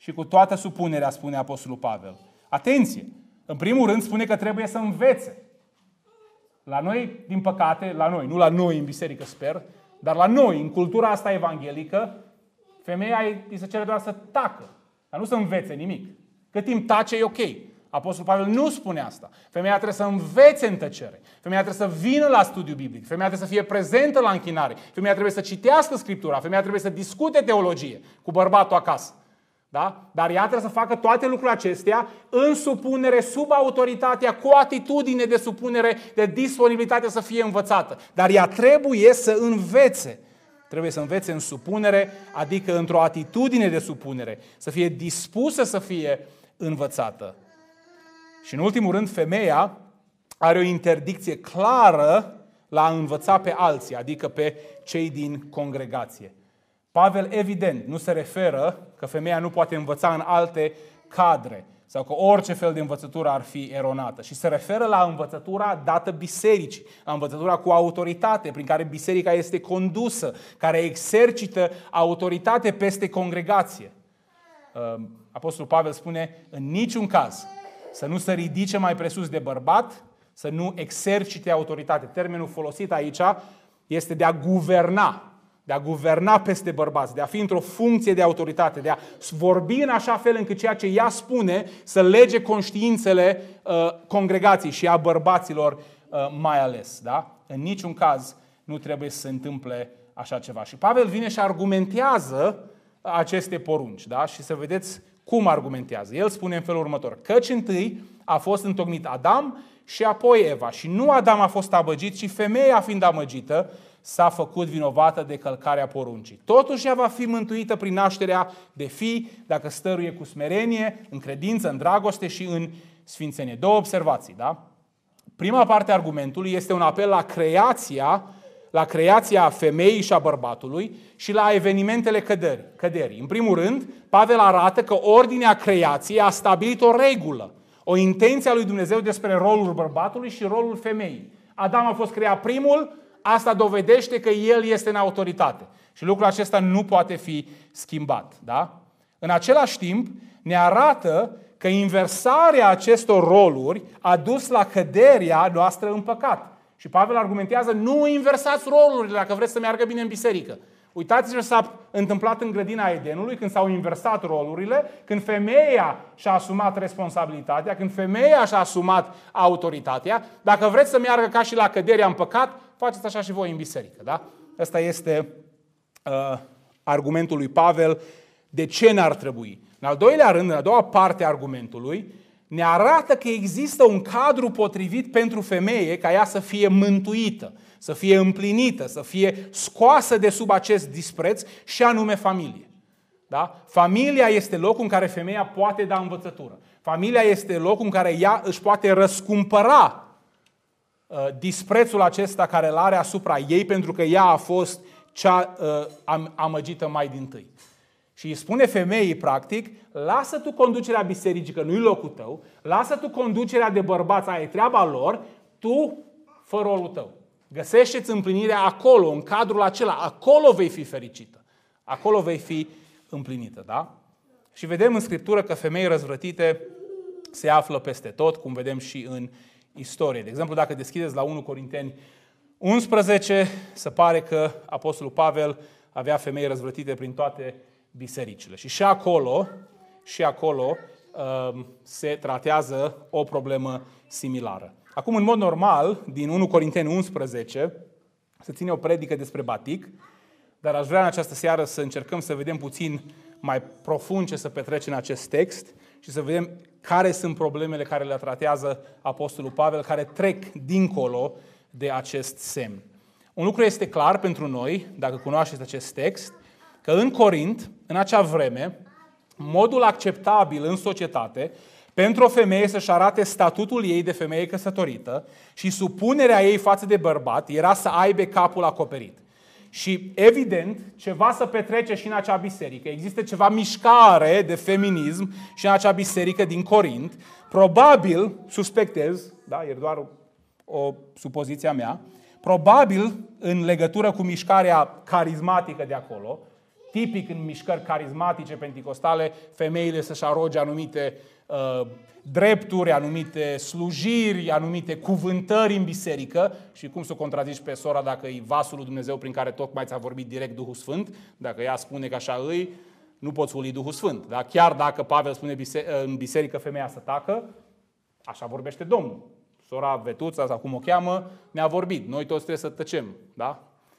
și cu toată supunerea, spune Apostolul Pavel. Atenție! În primul rând spune că trebuie să învețe. La noi, din păcate, nu la noi în biserică sper, dar la noi, în cultura asta evanghelică, femeia îi se cere doar să tacă, dar nu să învețe nimic. Cât timp tace e ok. Apostolul Pavel nu spune asta. Femeia trebuie să învețe în tăcere. Femeia trebuie să vină la studiu biblic. Femeia trebuie să fie prezentă la închinare. Femeia trebuie să citească Scriptura. Femeia trebuie să discute teologie cu bărbatul acasă. Da? Dar ea trebuie să facă toate lucrurile acestea în supunere, sub autoritatea, cu atitudine de supunere, de disponibilitate să fie învățată. Dar ea trebuie să învețe. Trebuie să învețe în supunere, adică într-o atitudine de supunere. Să fie dispusă să fie învățată. Și în ultimul rând, femeia are o interdicție clară la a învăța pe alții, adică pe cei din congregație. Pavel, evident, nu se referă că femeia nu poate învăța în alte cadre sau că orice fel de învățătură ar fi eronată. Și se referă la învățătura dată bisericii, la învățătura cu autoritate, prin care biserica este condusă, care exercită autoritate peste congregație. Apostolul Pavel spune, în niciun caz, să nu se ridice mai presus de bărbat, să nu exercite autoritate. Termenul folosit aici este de a guverna peste bărbați, de a fi într-o funcție de autoritate, de a vorbi în așa fel încât ceea ce ea spune să lege conștiințele congregației și a bărbaților mai ales. Da? În niciun caz nu trebuie să se întâmple așa ceva. Și Pavel vine și argumentează aceste porunci. Da? Și să vedeți cum argumentează. El spune în felul următor: căci întâi a fost întocmit Adam și apoi Eva. Și nu Adam a fost amăgit, ci femeia, fiind amăgită, s-a făcut vinovată de călcarea poruncii. Totuși ea va fi mântuită prin nașterea de fii, dacă stăruie cu smerenie, în credință, în dragoste și în sfințenie. Două observații, da? Prima parte a argumentului este un apel la creația femeii și a bărbatului și la evenimentele căderii. În primul rând, Pavel arată că ordinea creației a stabilit o regulă, o intenție a lui Dumnezeu despre rolul bărbatului și rolul femeii. Adam a fost creat primul, asta dovedește că el este în autoritate. Și lucrul acesta nu poate fi schimbat. Da? În același timp, ne arată că inversarea acestor roluri a dus la căderea noastră în păcat. Și Pavel argumentează, nu inversați rolurile dacă vreți să meargă bine în biserică. Uitați-vă ce s-a întâmplat în grădina Edenului, când s-au inversat rolurile, când femeia și-a asumat responsabilitatea, când femeia și-a asumat autoritatea. Dacă vreți să meargă ca și la căderea în păcat, faceți așa și voi în biserică. Da? Ăsta este argumentul lui Pavel de ce n-ar trebui. În al doilea rând, în a doua parte a argumentului, ne arată că există un cadru potrivit pentru femeie ca ea să fie mântuită, să fie împlinită, să fie scoasă de sub acest dispreț și anume familie. Da? Familia este locul în care femeia poate da învățătură. Familia este locul în care ea își poate răscumpăra disprețul acesta care îl are asupra ei pentru că ea a fost cea amăgită mai dintâi. Și îi spune femeii, practic, lasă tu conducerea bisericii, că nu-i locul tău, lasă tu conducerea de bărbați, aia e treaba lor, tu fă rolul tău. Găsește-ți împlinirea acolo, în cadrul acela, acolo vei fi fericită, acolo vei fi împlinită, da? Și vedem în Scriptură că femei răzvrătite se află peste tot, cum vedem și în istorie. De exemplu, dacă deschideți la 1 Corinteni 11, se pare că Apostolul Pavel avea femei răzvrătite prin toate bisericile. Și acolo se tratează o problemă similară. Acum, în mod normal, din 1 Corinteni 11, se ține o predică despre batic, dar aș vrea în această seară să încercăm să vedem puțin mai profund ce se petrece în acest text și să vedem care sunt problemele care le tratează Apostolul Pavel, care trec dincolo de acest semn. Un lucru este clar pentru noi, dacă cunoașteți acest text, că în Corint, în acea vreme, modul acceptabil în societate pentru o femeie să-și arate statutul ei de femeie căsătorită și supunerea ei față de bărbat era să aibă capul acoperit. Și evident, ceva se petrece și în acea biserică. Există ceva mișcare de feminism și în acea biserică din Corint. Probabil, suspectez, da, e doar o supoziție a mea, probabil în legătură cu mișcarea carismatică de acolo, tipic în mișcări carismatice penticostale, femeile să-și aroge anumite drepturi, anumite slujiri, anumite cuvântări în biserică. Și cum să o contrazici pe sora dacă e vasul lui Dumnezeu prin care tocmai ți-a vorbit direct Duhul Sfânt? Dacă ea spune că așa îi, nu poți uli Duhul Sfânt. Da? Chiar dacă Pavel spune în biserică femeia să tacă, așa vorbește Domnul. Sora Vetuța, sau cum o cheamă, ne-a vorbit. Noi toți trebuie să tăcem. Da?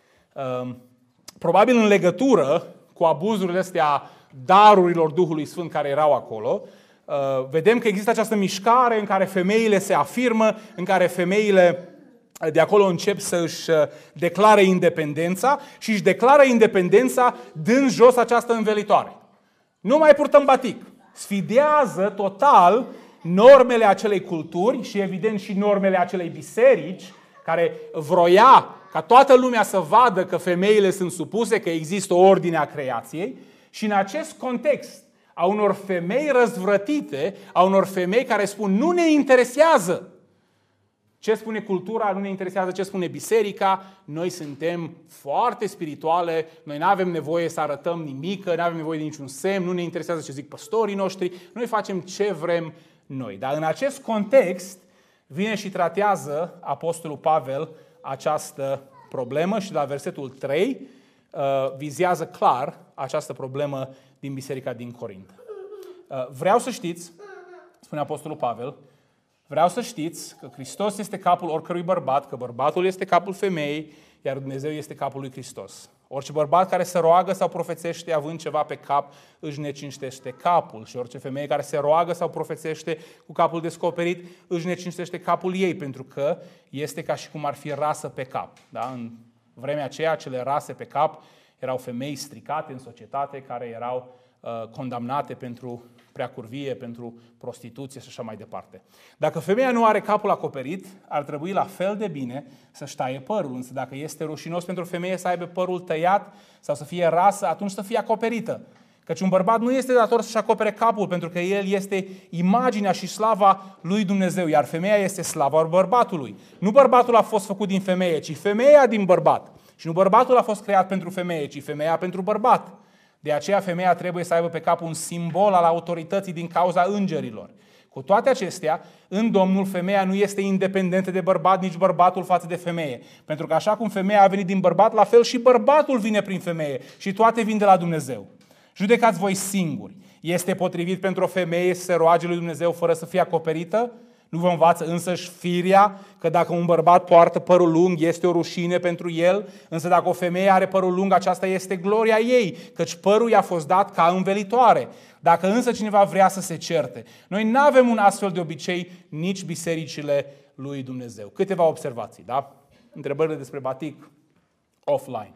Probabil în legătură cu abuzurile astea darurilor Duhului Sfânt care erau acolo, vedem că există această mișcare în care femeile se afirmă, în care femeile de acolo încep să își declare independența și își declară independența dând jos această învelitoare. Nu mai purtăm batic. Sfidează total normele acelei culturi și evident și normele acelei biserici care vroia ca toată lumea să vadă că femeile sunt supuse, că există o ordine a creației și în acest context a unor femei răzvrătite, a unor femei care spun nu ne interesează ce spune cultura, nu ne interesează ce spune biserica, noi suntem foarte spirituale, noi nu avem nevoie să arătăm nimic, nu avem nevoie de niciun semn, nu ne interesează ce zic păstorii noștri, noi facem ce vrem noi. Dar în acest context vine și tratează Apostolul Pavel această problemă și la versetul 3 vizează clar această problemă din biserica din Corint. Vreau să știți, spune Apostolul Pavel, vreau să știți că Hristos este capul oricărui bărbat, că bărbatul este capul femeii, iar Dumnezeu este capul lui Hristos. Orice bărbat care se roagă sau profețește având ceva pe cap, își necinstește capul. Și orice femeie care se roagă sau profețește cu capul descoperit, își necinstește capul ei, pentru că este ca și cum ar fi rasă pe cap. Da? În vremea aceea, cele rase pe cap erau femei stricate în societate, care erau condamnate pentru preacurvie, pentru prostituție și așa mai departe. Dacă femeia nu are capul acoperit, ar trebui la fel de bine să-și taie părul. Însă dacă este rușinos pentru o femeie să aibă părul tăiat sau să fie rasă, atunci să fie acoperită. Căci un bărbat nu este dator să-și acopere capul, pentru că el este imaginea și slava lui Dumnezeu, iar femeia este slava bărbatului. Nu bărbatul a fost făcut din femeie, ci femeia din bărbat. Și nu bărbatul a fost creat pentru femeie, ci femeia pentru bărbat. De aceea femeia trebuie să aibă pe cap un simbol al autorității din cauza îngerilor. Cu toate acestea, în Domnul, femeia nu este independentă de bărbat, nici bărbatul față de femeie. Pentru că așa cum femeia a venit din bărbat, la fel și bărbatul vine prin femeie. Și toate vin de la Dumnezeu. Judecați voi singuri. Este potrivit pentru o femeie să se roage lui Dumnezeu fără să fie acoperită? Nu vă învață însăși firea că dacă un bărbat poartă părul lung, este o rușine pentru el, însă dacă o femeie are părul lung, aceasta este gloria ei, căci părul i-a fost dat ca învelitoare. Dacă însă cineva vrea să se certe, noi nu avem un astfel de obicei, nici bisericile lui Dumnezeu. Câteva observații, da? Întrebările despre batic offline.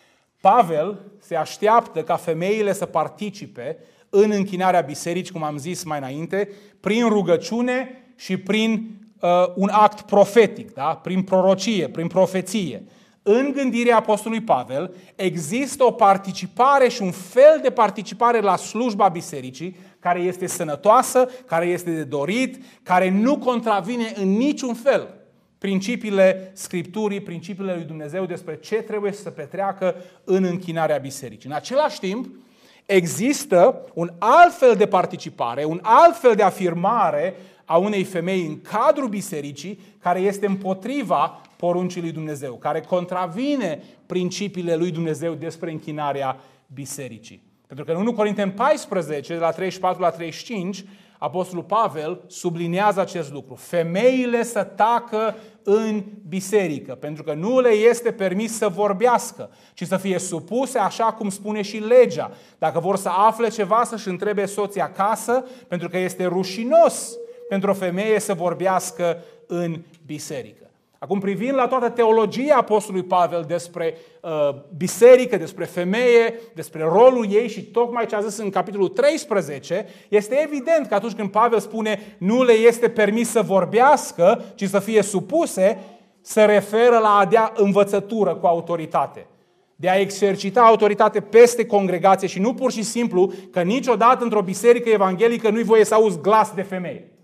Pavel se așteaptă ca femeile să participe în închinarea bisericii, cum am zis mai înainte, prin rugăciune și prin un act profetic, da? Prin prorocie, prin profeție. În gândirea Apostolului Pavel există o participare și un fel de participare la slujba bisericii care este sănătoasă, care este de dorit, care nu contravine în niciun fel principiile Scripturii, principiile lui Dumnezeu despre ce trebuie să se petreacă în închinarea bisericii. În același timp, există un alt fel de participare, un alt fel de afirmare a unei femei în cadrul bisericii care este împotriva poruncii lui Dumnezeu, care contravine principiile lui Dumnezeu despre închinarea bisericii. Pentru că în 1 Corinteni 14, de la 34 la 35, Apostolul Pavel subliniază acest lucru. Femeile să tacă în biserică, pentru că nu le este permis să vorbească, ci să fie supuse așa cum spune și legea. Dacă vor să afle ceva, să-și întrebe soții acasă, pentru că este rușinos pentru o femeie să vorbească în biserică. Acum, privind la toată teologia Apostolului Pavel despre biserică, despre femeie, despre rolul ei și tocmai ce a zis în capitolul 13, este evident că atunci când Pavel spune nu le este permis să vorbească, ci să fie supuse, se referă la a dea învățătură cu autoritate. De a exercita autoritate peste congregație și nu pur și simplu că niciodată într-o biserică evanghelică nu-i voie să auzi glas de femeie.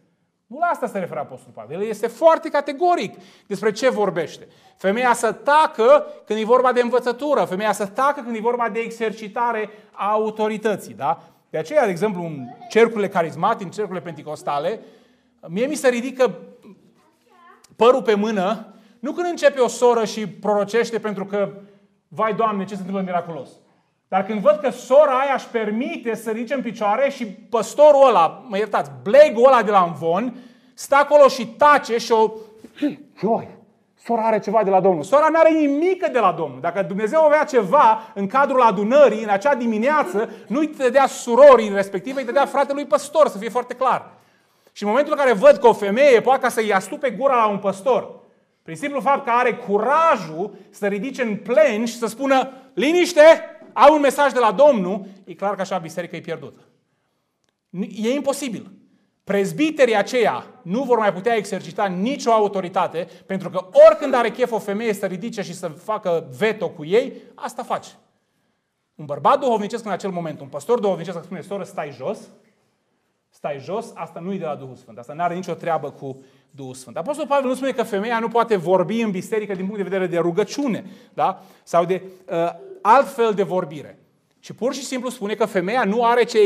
Nu la asta se referă Apostolul Pavel. El este foarte categoric despre ce vorbește. Femeia să tacă când e vorba de învățătură, femeia să tacă când e vorba de exercitare a autorității. Da? De aceea, de exemplu, în cercurile carismatice, în cercurile penticostale, mie mi se ridică părul pe mână, nu când începe o soră și prorocește pentru că, vai Doamne, ce se întâmplă miraculos. Dar când văd că sora aia își permite să ridice în picioare și păstorul ăla, mă iertați, blegul ăla de la învon, stă acolo și tace și o... Joi, sora are ceva de la Domnul. Sora nu are nimic de la Domnul. Dacă Dumnezeu avea ceva în cadrul adunării, în acea dimineață, nu îi dădea surorii respective, îi dădea fratelui păstor, să fie foarte clar. Și în momentul în care văd că o femeie poate să-i astupe gura la un păstor, prin simplu fapt că are curajul să ridice în plen și să spună, liniște, au un mesaj de la Domnul, e clar că așa biserica e pierdută. E imposibil. Prezbiterii aceia nu vor mai putea exercita nicio autoritate, pentru că oricând are chef o femeie să ridice și să facă veto cu ei, asta face. Un bărbat duhovnicesc în acel moment, un păstor duhovnicesc spune, soră, stai jos, asta nu e de la Duhul Sfânt, asta nu are nicio treabă cu Duhul Sfânt. Apostolul Pavel nu spune că femeia nu poate vorbi în biserică din punct de vedere de rugăciune, da? Sau de altfel de vorbire. Și pur și simplu spune că femeia nu are ce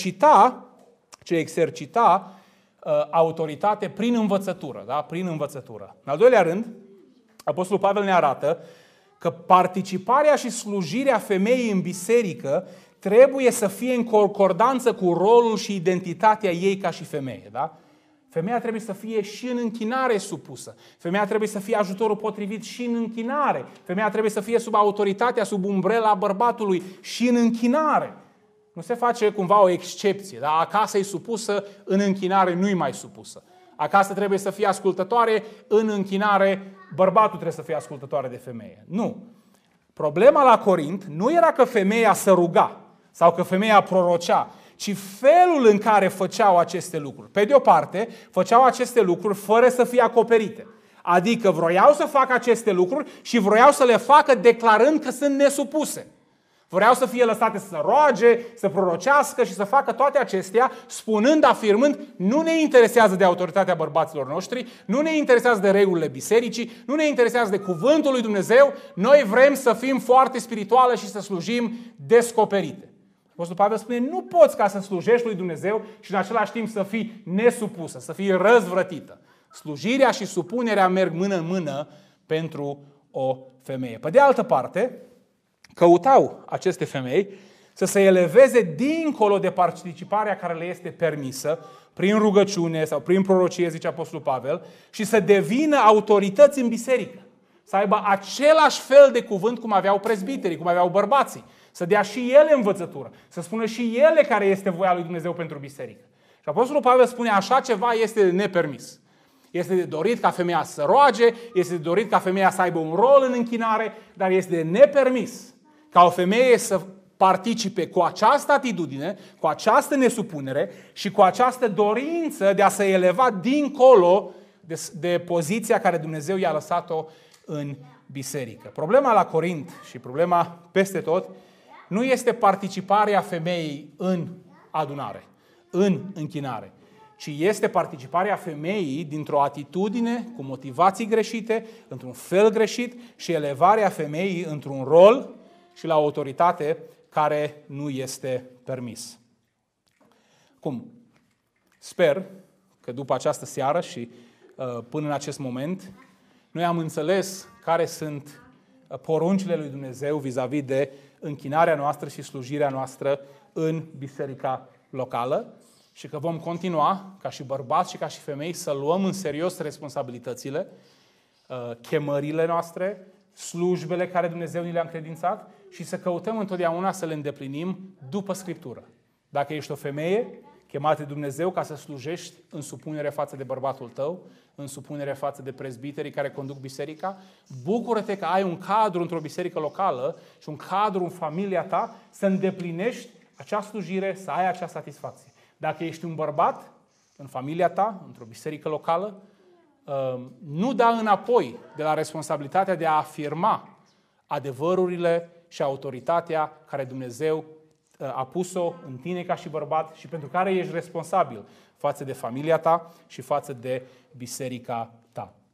exercita autoritate prin învățătură, da? Prin învățătură. În al doilea rând, Apostolul Pavel ne arată că participarea și slujirea femeii în biserică trebuie să fie în concordanță cu rolul și identitatea ei ca și femeie, da? Femeia trebuie să fie și în închinare supusă. Femeia trebuie să fie ajutorul potrivit și în închinare. Femeia trebuie să fie sub autoritatea, sub umbrela bărbatului și în închinare. Nu se face cumva o excepție. Da? Acasă e supusă, în închinare nu-i mai supusă. Acasă trebuie să fie ascultătoare, în închinare bărbatul trebuie să fie ascultătoare de femeie. Nu. Problema la Corint nu era că femeia se ruga sau că femeia prorocea, ci felul în care făceau aceste lucruri. Pe de o parte, făceau aceste lucruri fără să fie acoperite. Adică vroiau să facă aceste lucruri și vroiau să le facă declarând că sunt nesupuse. Vreau să fie lăsate să roage, să prorocească și să facă toate acestea, spunând, afirmând, nu ne interesează de autoritatea bărbaților noștri, nu ne interesează de regulile bisericii, nu ne interesează de cuvântul lui Dumnezeu, noi vrem să fim foarte spirituale și să slujim descoperite. Apostolul Pavel spune, nu poți ca să slujești lui Dumnezeu și în același timp să fii nesupusă, să fii răzvrătită. Slujirea și supunerea merg mână în mână pentru o femeie. Pe de altă parte, căutau aceste femei să se eleveze dincolo de participarea care le este permisă prin rugăciune sau prin prorocie, zice Apostolul Pavel, și să devină autorități în biserică. Să aibă același fel de cuvânt cum aveau prezbiterii, cum aveau bărbații. Să dea și ele învățătură, să spună și ele care este voia lui Dumnezeu pentru biserică. Și Apostolul Pavel spune, așa ceva este nepermis. Este de dorit ca femeia să roage, este de dorit ca femeia să aibă un rol în închinare, dar este de nepermis ca o femeie să participe cu această atitudine, cu această nesupunere și cu această dorință de a se eleva dincolo de poziția care Dumnezeu i-a lăsat-o în biserică. Problema la Corint și problema peste tot nu este participarea femeii în adunare, în închinare, ci este participarea femeii dintr-o atitudine cu motivații greșite, într-un fel greșit și elevarea femeii într-un rol și la autoritate care nu este permis. Cum? Sper că după această seară și până în acest moment, noi am înțeles care sunt poruncile lui Dumnezeu vis-a-vis de închinarea noastră și slujirea noastră în biserica locală și că vom continua, ca și bărbați și ca și femei, să luăm în serios responsabilitățile, chemările noastre, slujbele care Dumnezeu ni le-a încredințat și să căutăm întotdeauna să le îndeplinim după Scriptură. Dacă ești o femeie chemată de Dumnezeu ca să slujești în supunere față de bărbatul tău, în supunere față de prezbiterii care conduc biserica, bucură-te că ai un cadru într-o biserică locală și un cadru în familia ta să îndeplinești acea slujire, să ai acea satisfacție. Dacă ești un bărbat în familia ta, într-o biserică locală, nu da înapoi de la responsabilitatea de a afirma adevărurile și autoritatea care Dumnezeu a pus-o în tine ca și bărbat și pentru care ești responsabil față de familia ta și față de biserica ta.